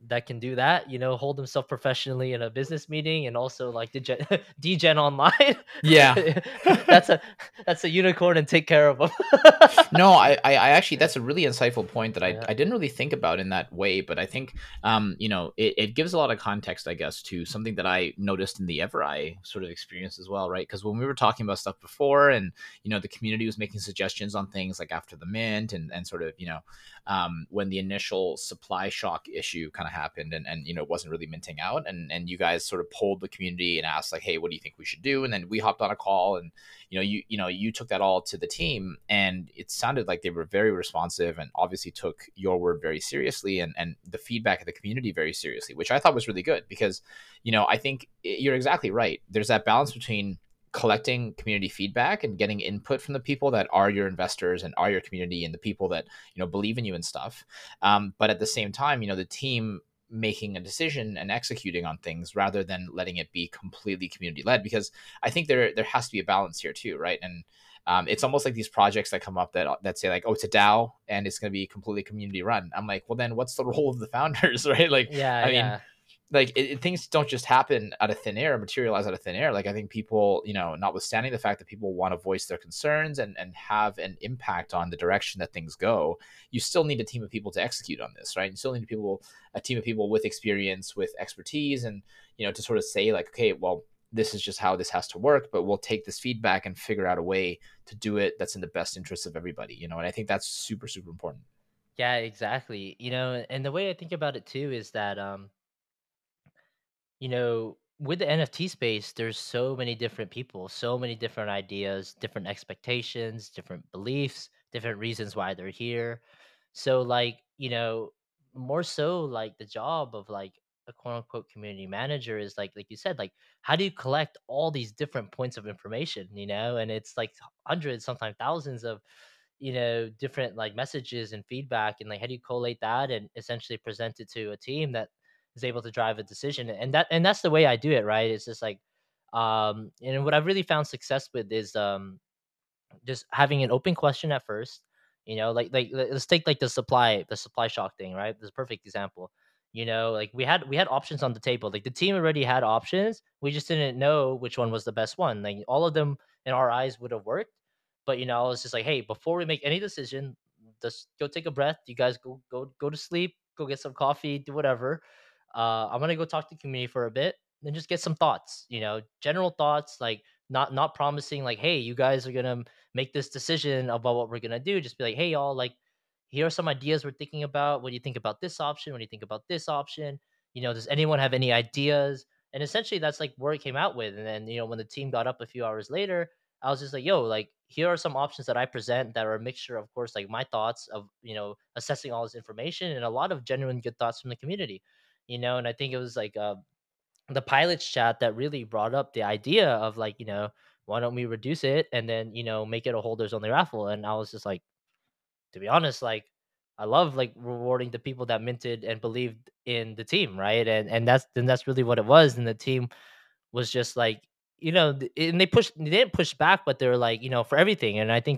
that can do that, hold himself professionally in a business meeting and also like degen online. Yeah. that's a that's a unicorn and take care of them. No, I actually, Yeah, that's a really insightful point that yeah, I didn't really think about in that way, but I think it gives a lot of context, I guess, to something that I noticed in the Evereye sort of experience as well, right? Because when we were talking about stuff before, and the community was making suggestions on things like after the mint, and sort of when the initial supply shock issue kind of happened, and it wasn't really minting out, and you guys sort of polled the community and asked like, hey, what do you think we should do? And then we hopped on a call, and you took that all to the team, and it sounded like they were very responsive and obviously took your word very seriously, and the feedback of the community very seriously, which I thought was really good because I think you're exactly right. There's that balance between collecting community feedback and getting input from the people that are your investors and are your community and the people that believe in you and stuff, but at the same time the team making a decision and executing on things rather than letting it be completely community led, because I think there has to be a balance here too, right? And it's almost like these projects that come up that say like, oh, it's a DAO and it's going to be completely community run. I'm like, well, then what's the role of the founders, right? Like, yeah, I mean, yeah. like things don't just happen out of thin air, materialize out of thin air. Like I think people, notwithstanding the fact that people want to voice their concerns and have an impact on the direction that things go, you still need a team of people to execute on this, right? You still need a team of people with experience, with expertise, and to sort of say like, okay, well, this is just how this has to work, but we'll take this feedback and figure out a way to do it that's in the best interest of everybody, and I think that's super, super important. Yeah, exactly. And the way I think about it too is that with the NFT space, there's so many different people, so many different ideas, different expectations, different beliefs, different reasons why they're here. So, like, more so like the job of like a quote unquote community manager is like you said, like, how do you collect all these different points of information, and it's like hundreds, sometimes thousands of, different like messages and feedback, and like how do you collate that and essentially present it to a team that is able to drive a decision, and that's the way I do it, right? It's just like and what I've really found success with is just having an open question at first. Like let's take like the supply shock thing, right? This is a perfect example. Like we had options on the table. Like the team already had options. We just didn't know which one was the best one. Like all of them in our eyes would have worked. But I was just like, hey, before we make any decision, just go take a breath. You guys go to sleep, go get some coffee, do whatever. I'm gonna go talk to the community for a bit, then just get some thoughts. General thoughts, like not promising like, hey, you guys are gonna make this decision about what we're gonna do. Just be like, hey, y'all, like, here are some ideas we're thinking about. What do you think about this option? What do you think about this option? Does anyone have any ideas? And essentially, that's like where it came out with. And then, when the team got up a few hours later, I was just like, yo, like, here are some options that I present that are a mixture, of course, like my thoughts of, assessing all this information and a lot of genuine good thoughts from the community, and I think it was like, the pilots chat that really brought up the idea of like, why don't we reduce it and then, make it a holders only raffle. And I was just like, to be honest, like, I love like rewarding the people that minted and believed in the team, right? And that's really what it was. And the team was just like, and they didn't push back, but they were like, for everything. And I think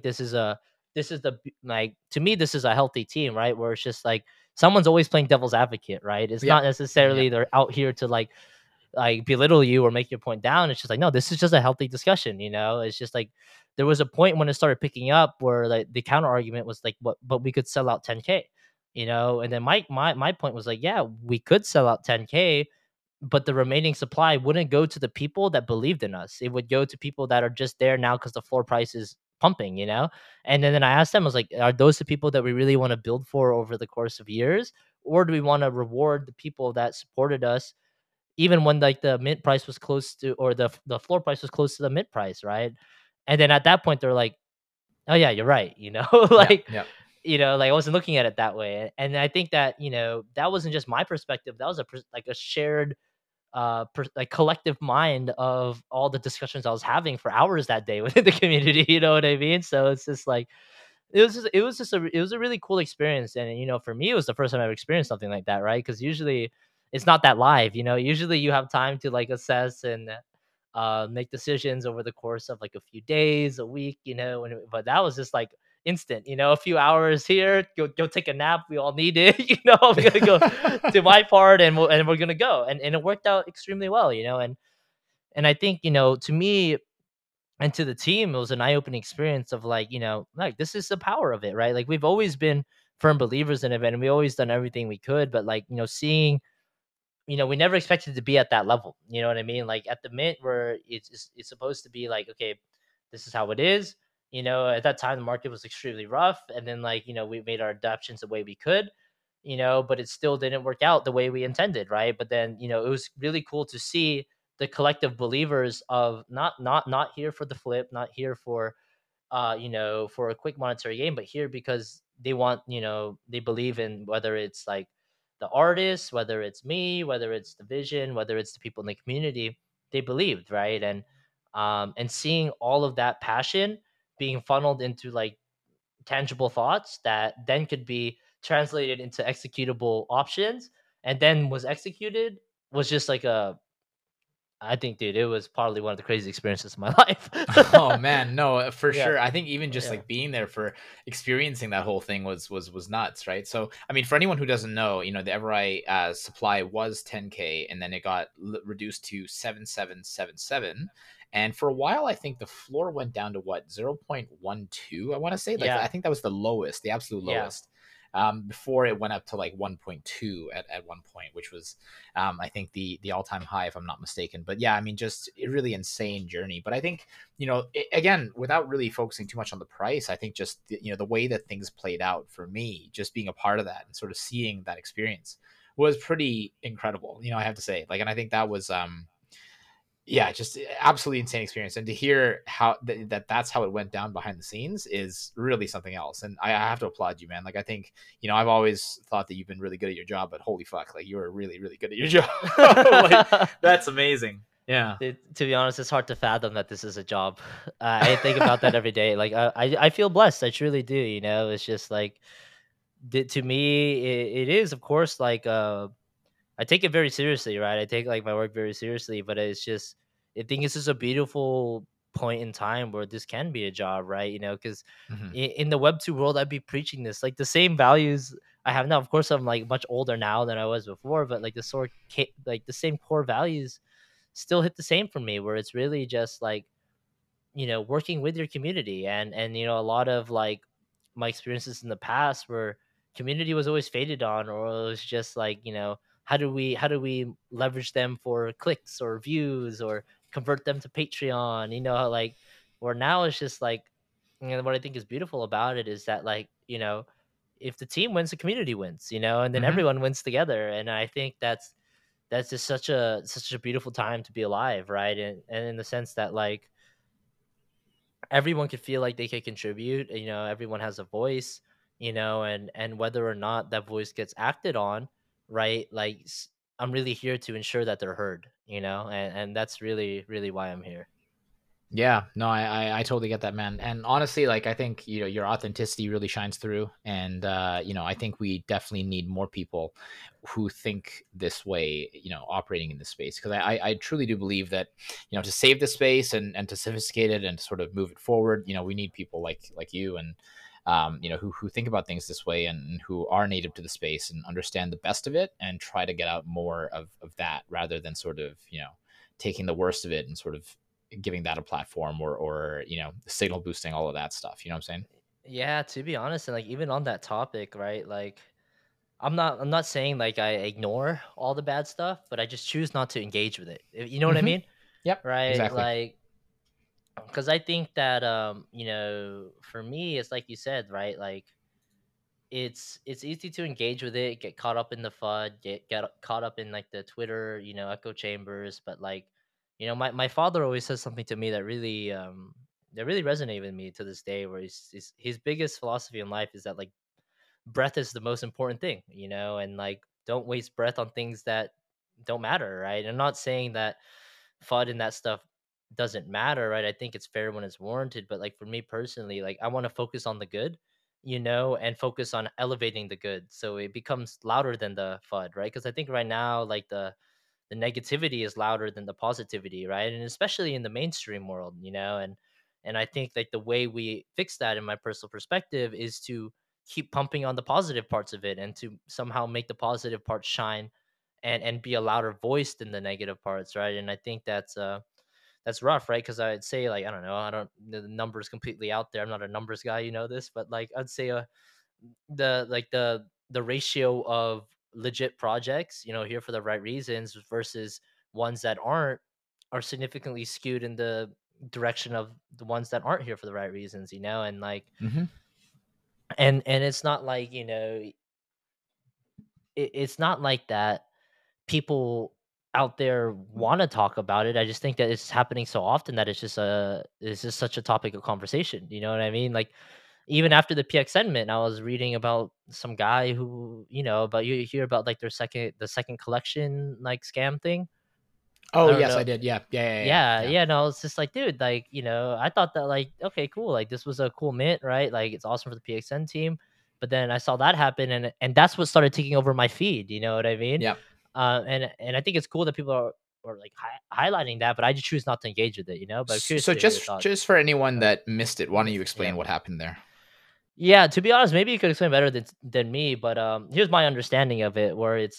like, to me, this is a healthy team, right? Where it's just like someone's always playing devil's advocate, right? It's Yep. not Yep. necessarily they're out here to like belittle you or make your point down. It's just like, no, this is just a healthy discussion. It's just like there was a point when it started picking up where like the counter argument was like, but we could sell out 10K, and then my point was like, yeah, we could sell out 10K, but the remaining supply wouldn't go to the people that believed in us. It would go to people that are just there now because the floor price is pumping. And then I asked them, I was like, are those the people that we really want to build for over the course of years? Or do we want to reward the people that supported us even when like the mint price was close to, or the floor price was close to the mint price, right? And then at that point they're like, oh yeah, you're right, Yep. like, Yep. like I wasn't looking at it that way. And I think that, that wasn't just my perspective, that was like a shared like collective mind of all the discussions I was having for hours that day within the community, you know what I mean? So it's just like it was a really cool experience. And for me, it was the first time I've experienced something like that, right? Because usually it's not that live. Usually you have time to like assess and make decisions over the course of like a few days, a week, but that was just like instant. A few hours here, go take a nap. We all need it. I'm gonna go to my part, and we're gonna go, and it worked out extremely well. And I think to me and to the team, it was an eye-opening experience of like, like this is the power of it, right? Like we've always been firm believers in it, and we always done everything we could, but like, seeing, we never expected to be at that level. You know what I mean? Like at the mint where it's supposed to be like, okay, this is how it is. At that time the market was extremely rough, and then like, we made our adaptations the way we could, but it still didn't work out the way we intended, right? But then, it was really cool to see the collective believers of not here for the flip, not here for for a quick monetary gain, but here because they want, they believe in, whether it's like the artist, whether it's me, whether it's the vision, whether it's the people in the community, they believed, right? And seeing all of that passion being funneled into like tangible thoughts that then could be translated into executable options and then was executed was just like I think, dude, it was probably one of the craziest experiences of my life. Oh man, no, for Yeah, sure. I think even just yeah, like being there for experiencing that whole thing was nuts, right? So, I mean, for anyone who doesn't know, the Evereye supply was 10K, and then it got reduced to 7777. And for a while, I think the floor went down to what, 0.12, I want to say. Like yeah, I think that was the lowest, the absolute yeah. lowest. Before it went up to like 1.2 at one point, which was I think the all-time high, if I'm not mistaken. But yeah, I mean, just a really insane journey. But I think, again, without really focusing too much on the price, I think just the way that things played out for me, just being a part of that and sort of seeing that experience was pretty incredible. I have to say, like, and I think that was yeah, just absolutely insane experience. And to hear how that's how it went down behind the scenes is really something else. And I have to applaud you, man. Like I think, I've always thought that you've been really good at your job, but holy fuck, like you are really, really good at your job. Like that's amazing. Yeah. To be honest, it's hard to fathom that this is a job. I think about that every day. Like I feel blessed. I truly do. It's just like to me, it is of course like I take it very seriously, right? I take like my work very seriously, but it's just I think it's just a beautiful point in time where this can be a job, right? Because Hmm. in the Web 2 world, I'd be preaching this like the same values I have now. Of course, I'm like much older now than I was before, but like like the same core values still hit the same for me, where it's really just like working with your community, and a lot of like my experiences in the past where community was always faded on, or it was just like how do we leverage them for clicks or views or convert them to Patreon, like where now it's just like what I think is beautiful about it is that like if the team wins, the community wins, and then Hmm. everyone wins together. And I think that's just such a beautiful time to be alive, right? And in the sense that like everyone could feel like they can contribute, everyone has a voice, and whether or not that voice gets acted on, right? Like I'm really here to ensure that they're heard, and that's really really why I'm here. Yeah, no, I totally get that, man. And honestly, like I think your authenticity really shines through, and I think we definitely need more people who think this way, operating in this space, because I truly do believe that to save the space and to sophisticate it and to sort of move it forward, we need people like you and who think about things this way and who are native to the space and understand the best of it and try to get out more of that rather than sort of taking the worst of it and sort of giving that a platform or signal boosting, all of that stuff, you know what I'm saying? Yeah, to be honest, and like even on that topic, right? Like I'm not saying like I ignore all the bad stuff, but I just choose not to engage with it. You know what I Hmm. mean? Yep, Right? exactly. Like because I think that for me it's like you said, right? Like it's easy to engage with it, get caught up in the FUD, get caught up in like the Twitter, echo chambers. But like, my father always says something to me that really resonated with me to this day, where his biggest philosophy in life is that like breath is the most important thing, and like don't waste breath on things that don't matter, right? I'm not saying that FUD and that stuff doesn't matter, right? I think it's fair when it's warranted, but like for me personally, like I want to focus on the good, and focus on elevating the good, so it becomes louder than the FUD, right? Because I think right now, like the negativity is louder than the positivity, right? And especially in the mainstream world, and And I think like the way we fix that, in my personal perspective, is to keep pumping on the positive parts of it and to somehow make the positive parts shine and be a louder voice than the negative parts, right? And I think that's rough, right? Because I'd say, like, I don't know, I don't, the numbers completely out there. I'm not a numbers guy, you know this, but like I'd say the ratio of legit projects, here for the right reasons versus ones that aren't, are significantly skewed in the direction of the ones that aren't here for the right reasons, and like, Hmm. and it's not like, it's not like that people out there want to talk about it. I just think that it's happening so often that it's just such a topic of conversation. You know what I mean? Like, even after the PX sentiment, I was reading about some guy who, about, you hear about like the second collection like scam thing. I Oh don't yes, know. I did. Yeah, yeah, yeah, yeah, Yeah, yeah. yeah, no, it's just like, dude, like, I thought that, like, okay, cool, like, this was a cool mint, right? Like, it's awesome for the PXN team. But then I saw that happen, and that's what started taking over my feed. You know what I mean? Yeah. And I think it's cool that people are like highlighting that, but I just choose not to engage with it. But I'm curious So to hear your just thoughts. just for anyone Uh, that missed it, why don't you yeah, explain what happened there? yeah. To be honest, maybe you could explain better than me, but here's my understanding of it, where it's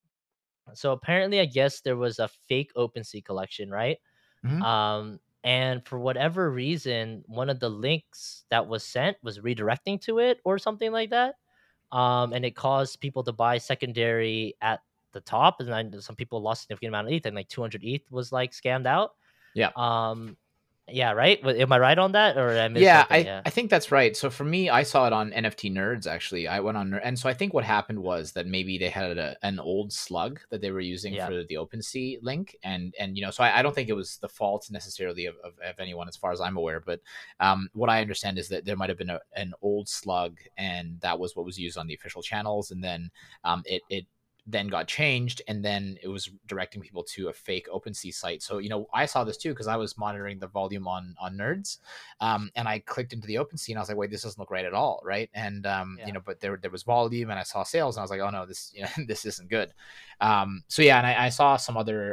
so apparently, I guess there was a fake OpenSea collection, right? Hmm. And for whatever reason, one of the links that was sent was redirecting to it or something like that. And it caused people to buy secondary at the top, and then some people lost a significant amount of ETH, and like 200 ETH was like scammed out. Yeah. Um, yeah, right. Am I right on that, or did I miss Yeah, something? I, Yeah, I think that's right. So for me, I saw it on NFT Nerds actually. I went on and so I think what happened was that maybe they had an old slug that they were using yeah, for the OpenSea link, and so I don't think it was the fault necessarily of anyone as far as I'm aware. But what I understand is that there might have been an old slug, and that was what was used on the official channels, and then it then got changed, and then it was directing people to a fake OpenSea site. So I saw this too because I was monitoring the volume on Nerds, and I clicked into the OpenSea and I was like, wait, this doesn't look right at all, right? And yeah, but there was volume, and I saw sales, and I was like, oh no, this this isn't good. So yeah, and I saw some other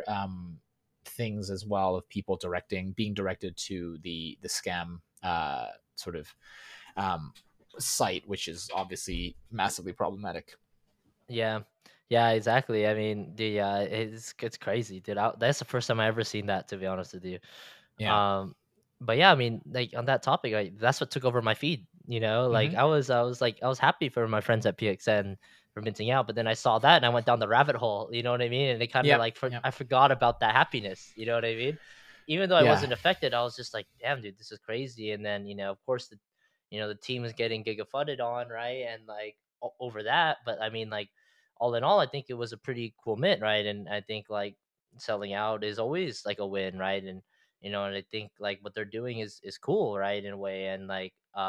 things as well of people being directed to the scam sort of um, site, which is obviously massively problematic. yeah, yeah. Exactly. I mean, it's crazy, dude. That's the first time I ever seen that, to be honest with you. Yeah. Um, but yeah, I mean, like, on that topic, that's what took over my feed. Like, Hmm. I was happy for my friends at PXN for minting out, but then I saw that and I went down the rabbit hole. You know what I mean? And it kind of Yep. like, Yep. I forgot about that happiness. You know what I mean? Even though I Yeah. wasn't affected, I was just like, damn, dude, this is crazy. And then, of course, the team is getting giga on, right? And like, over that. But I mean, like, all in all, I think it was a pretty cool mint, right? And I think, like, selling out is always like a win, right? And I think like what they're doing is cool, right, in a way. And like,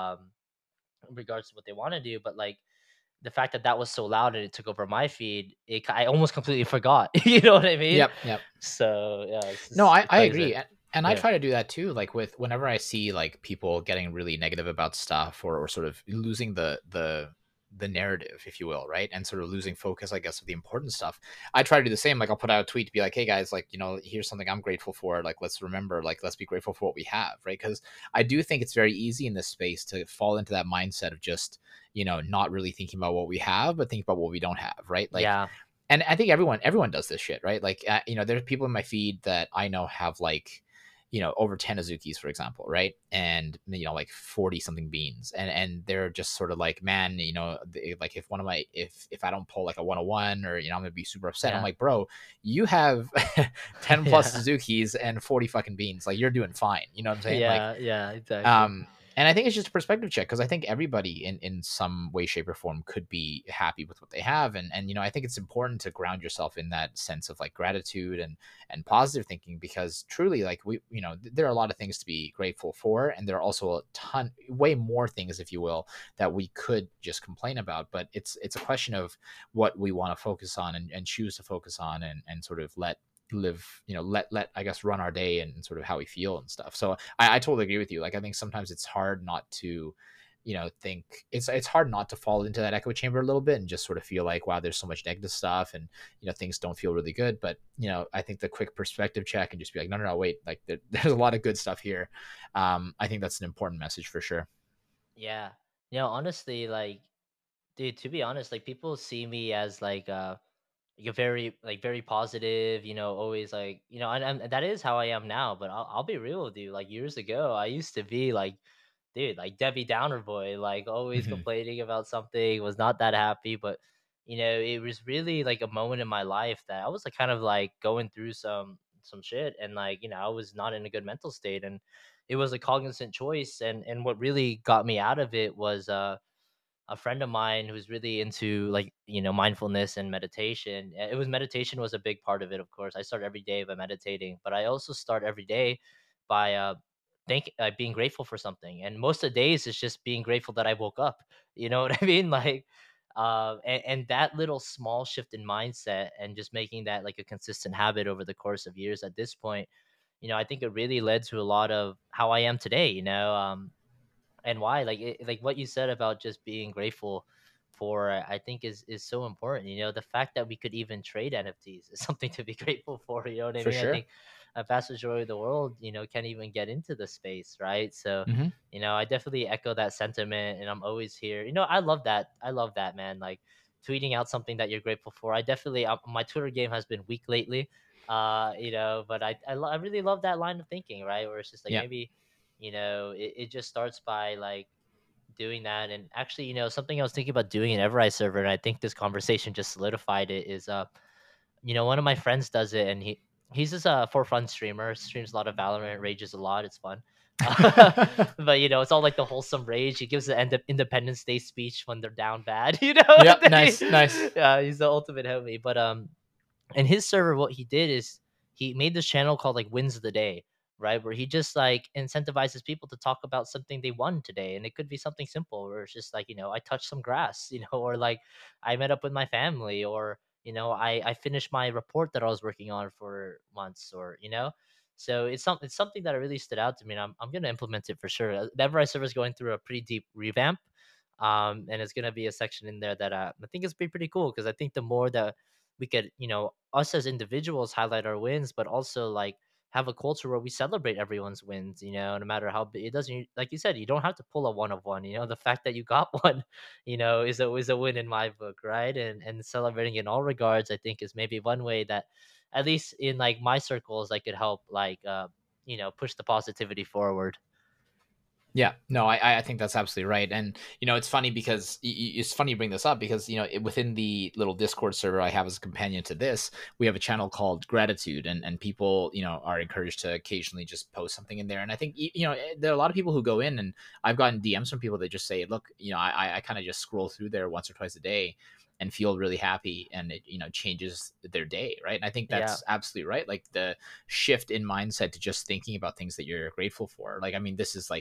in regards to what they want to do, but like, the fact that that was so loud and it took over my feed, I almost completely forgot. You know what I mean? Yep. Yep. So yeah, No, I, it's I crazy. agree. And I Yeah, try to do that too. Like with whenever I see like people getting really negative about stuff, or sort of losing the narrative, if you will, right? And sort of losing focus, I guess, of the important stuff. I try to do the same. Like I'll put out a tweet to be like, hey guys, like, here's something I'm grateful for. Like let's remember, like let's be grateful for what we have, right? Because I do think it's very easy in this space to fall into that mindset of just, not really thinking about what we have, but thinking about what we don't have, right? Like, yeah, and I think everyone does this shit, right? Like, there's people in my feed that I know have like, over 10 Azukis, for example, right? And like 40 something beans, and they're just sort of like, man, like if one of my if I don't pull like a 101, or I'm gonna be super upset. I'm yeah, like, bro, you have 10 plus yeah, Azukis and 40 fucking beans, like you're doing fine. You know what I'm saying? Like, yeah, yeah, exactly. um, and I think it's just a perspective check, because I think everybody in some way, shape, or form could be happy with what they have, and I think it's important to ground yourself in that sense of like gratitude and positive thinking, because truly, like there are a lot of things to be grateful for, and there are also a ton, way more things, if you will, that we could just complain about. But it's a question of what we want to focus on, and choose to focus on, and sort of live, let I guess run our day, and sort of how we feel and stuff. So I totally agree with you. Like I think sometimes it's hard not to think it's hard not to fall into that echo chamber a little bit and just sort of feel like, wow, there's so much negative stuff, and things don't feel really good. But I think the quick perspective check and just be like, no, no, no, wait, like there's a lot of good stuff here. I think that's an important message for sure. Yeah. Honestly, like, dude, to be honest, like people see me as like a very positive, always like, and that is how I am now. But I'll be real with you. Like years ago, I used to be like, dude, like Debbie Downer boy, like always Hmm. complaining about something, was not that happy. But it was really like a moment in my life that I was like kind of like going through some shit, and like I was not in a good mental state, and it was a cognizant choice. And what really got me out of it was a friend of mine who's really into like mindfulness and meditation. It was meditation was a big part of it. Of course, I start every day by meditating, but I also start every day by being grateful for something. And most of the days is just being grateful that I woke up. You know what I mean? Like and that little small shift in mindset and just making that like a consistent habit over the course of years at this point, I think it really led to a lot of how I am today. And why like what you said about just being grateful for, I think is so important. The fact that we could even trade NFTs is something to be grateful for. You know what I For mean? I sure. think a vast majority of the world can't even get into the space, right? So Hmm. I definitely echo that sentiment, and I'm always here. I love that, man. Like tweeting out something that you're grateful for. I definitely my Twitter game has been weak lately, but I really love that line of thinking, right? Where it's just like Yeah. maybe it just starts by like doing that. And actually, something I was thinking about doing in Everrise server, and I think this conversation just solidified it, is one of my friends does it, and he's just a for fun streamer, streams a lot of Valorant, rages a lot, it's fun. But it's all like the wholesome rage. He gives the Independence Day speech when they're down bad, Yep. and Nice. Nice. yeah, he's the ultimate homie. But in his server, what he did is he made this channel called like Wins of the Day, right? Where he just like incentivizes people to talk about something they won today. And it could be something simple where it's just like, I touched some grass, or like I met up with my family, or, I finished my report that I was working on for months, or. So it's something that really stood out to me, and I'm gonna implement it for sure. The Everrise server is going through a pretty deep revamp, and it's gonna be a section in there that I think is pretty cool, because I think the more that we could, us as individuals highlight our wins, but also like have a culture where we celebrate everyone's wins, no matter how big it doesn't, like you said, you don't have to pull a one of one, the fact that you got one, is a win in my book, right? And celebrating in all regards, I think is maybe one way that, at least in like my circles, I could help like, push the positivity forward. Yeah, no, I think that's absolutely right, and it's funny because it's funny you bring this up because within the little Discord server I have as a companion to this, we have a channel called Gratitude, and people are encouraged to occasionally just post something in there, and I think there are a lot of people who go in, and I've gotten DMs from people that just say, look, I kind of just scroll through there once or twice a day and feel really happy, and it changes their day, right? And I think Yeah. that's absolutely right, like the shift in mindset to just thinking about things that you're grateful for. Like, I mean, this is like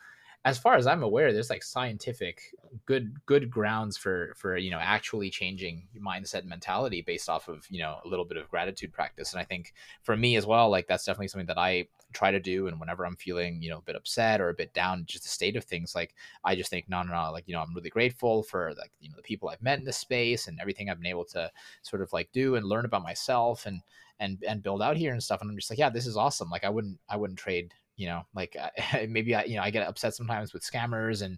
as far as I'm aware, there's like scientific good grounds for actually changing your mindset and mentality based off of a little bit of gratitude practice. And I think for me as well, like that's definitely something that I try to do. And whenever I'm feeling a bit upset or a bit down, just the state of things, like I just think, no, no, no, like I'm really grateful for like the people I've met in this space and everything I've been able to sort of like do and learn about myself and build out here and stuff. And I'm just like, yeah, this is awesome. Like I wouldn't trade like maybe I get upset sometimes with scammers and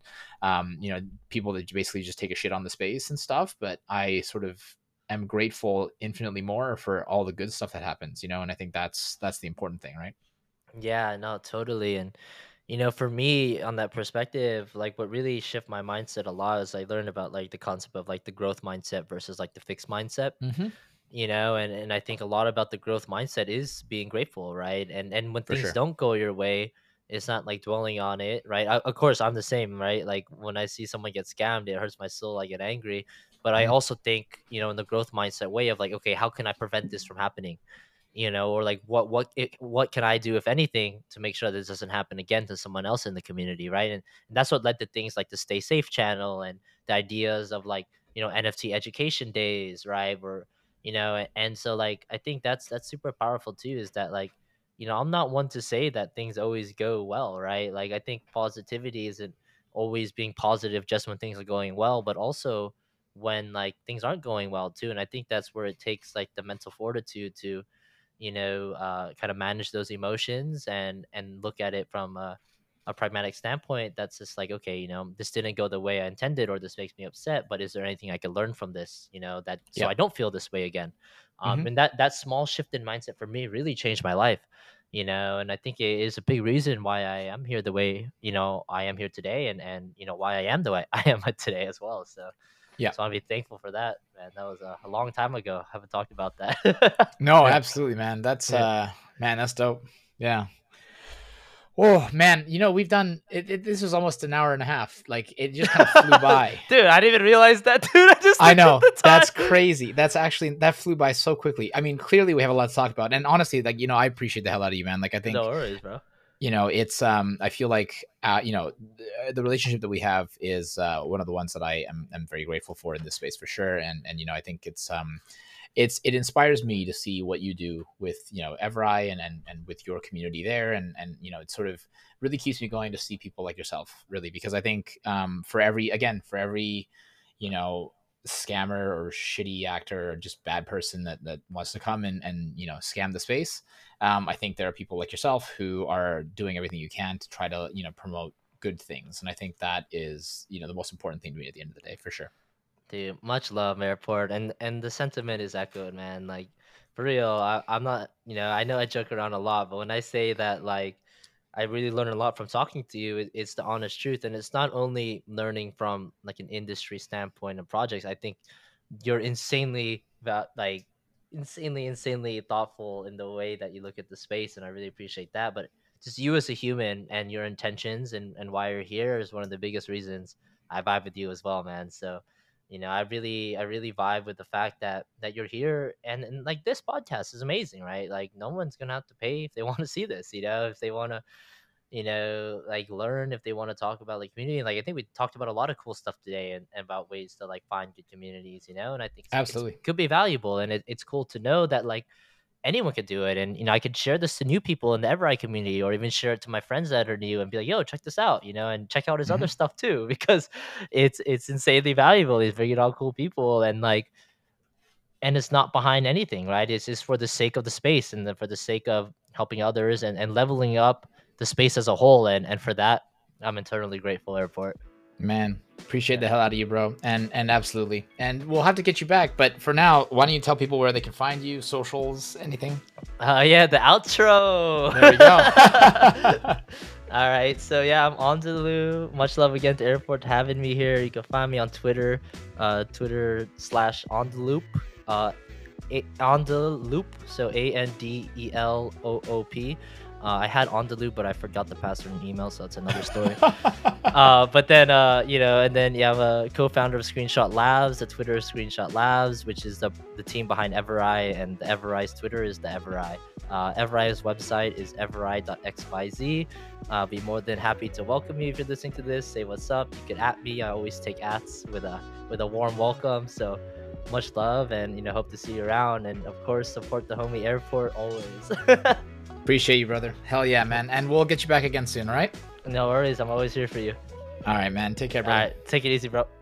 people that basically just take a shit on the space and stuff, but I sort of am grateful infinitely more for all the good stuff that happens, and I think that's the important thing, right? Yeah, no, totally. And for me on that perspective, like what really shift my mindset a lot is I learned about like the concept of like the growth mindset versus like the fixed mindset. Hmm. And I think a lot about the growth mindset is being grateful, right? And when For things sure. don't go your way, it's not like dwelling on it, right? Of course, I'm the same, right? Like when I see someone get scammed, it hurts my soul, I get angry. But I Hmm. also think, in the growth mindset way of like, okay, how can I prevent this from happening? Or like what can I do, if anything, to make sure this doesn't happen again to someone else in the community, right? And that's what led to things like the Stay Safe channel, and the ideas of like NFT education days, right? Where and so like I think that's super powerful too, is that like I'm not one to say that things always go well, right? Like I think positivity isn't always being positive just when things are going well, but also when like things aren't going well too. And I think that's where it takes like the mental fortitude to, kind of manage those emotions and look at it from a pragmatic standpoint. That's just like, okay, this didn't go the way I intended, or this makes me upset, but is there anything I could learn from this, that so Yeah. I don't feel this way again. Hmm. And that small shift in mindset for me really changed my life. And I think it is a big reason why I am here the way I am here today, and why I am the way I am today as well. So Yeah. so I'll be thankful for that, man. That was a long time ago. I haven't talked about that. No, absolutely, man. That's Yeah. man, that's dope. Yeah. Oh man, we've done it. This was almost an hour and a half. Like it just kind of flew by. Dude, I didn't even realize that, dude. I just I looked at know, the time. that's crazy. That flew by so quickly. I mean, clearly we have a lot to talk about, and honestly, like I appreciate the hell out of you, man. Like I think No worries, bro. it's I feel like the relationship that we have is one of the ones that am very grateful for in this space for sure. And I think it inspires me to see what you do with Evereye and with your community there, and it sort of really keeps me going to see people like yourself, really, because I think for every scammer or shitty actor or just bad person that wants to come and scam the space, I think there are people like yourself who are doing everything you can to try to promote good things, and I think that is the most important thing to me at the end of the day, for sure. Dude, much love, Airport, and the sentiment is echoed, man. Like, for real, I'm not, I know I joke around a lot, but when I say that, like, I really learn a lot from talking to you, it's the honest truth, and it's not only learning from like an industry standpoint and projects. I think you're insanely thoughtful in the way that you look at the space, and I really appreciate that. But just you as a human and your intentions and why you're here is one of the biggest reasons I vibe with you as well, man. So I really vibe with the fact that you're here, and like this podcast is amazing, right? Like no one's gonna have to pay if they want to see this, if they want to like learn, if they want to talk about like community. Like I think we talked about a lot of cool stuff today, and about ways to like find good communities, and I think it's Absolutely. could be valuable, and it's cool to know that like anyone could do it. And I could share this to new people in the Evereye community, or even share it to my friends that are new and be like, yo, check this out, and check out his Hmm. other stuff too, because it's insanely valuable. He's bringing out cool people, and it's not behind anything, right? It's just for the sake of the space, and then for the sake of helping others, and leveling up the space as a whole. And for that, I'm eternally grateful, Airport. Man, appreciate Yeah. the hell out of you, bro. And absolutely. And we'll have to get you back. But for now, why don't you tell people where they can find you, socials, anything? Yeah, the outro. There we go. All right, so yeah, I'm on the loop. Much love again to Airport having me here. You can find me on Twitter, Twitter/on the loop, on the loop. So ANDELOOP. I had on the loop, but I forgot the password and email, so that's another story. But then and then I'm a co-founder of Screenshot Labs. The Twitter is Screenshot Labs, which is the team behind Evereye, and the Evereye's Twitter is the Evereye. Evereye's website is evereye.xyz. Be more than happy to welcome you if you're listening to this. Say what's up. You can at me. I always take ats with a warm welcome. So much love, and hope to see you around. And of course, support the homie Airport always. Appreciate you, brother. Hell yeah, man. And we'll get you back again soon, all right? No worries. I'm always here for you. All right, man. Take care, All brother. right, take it easy, bro.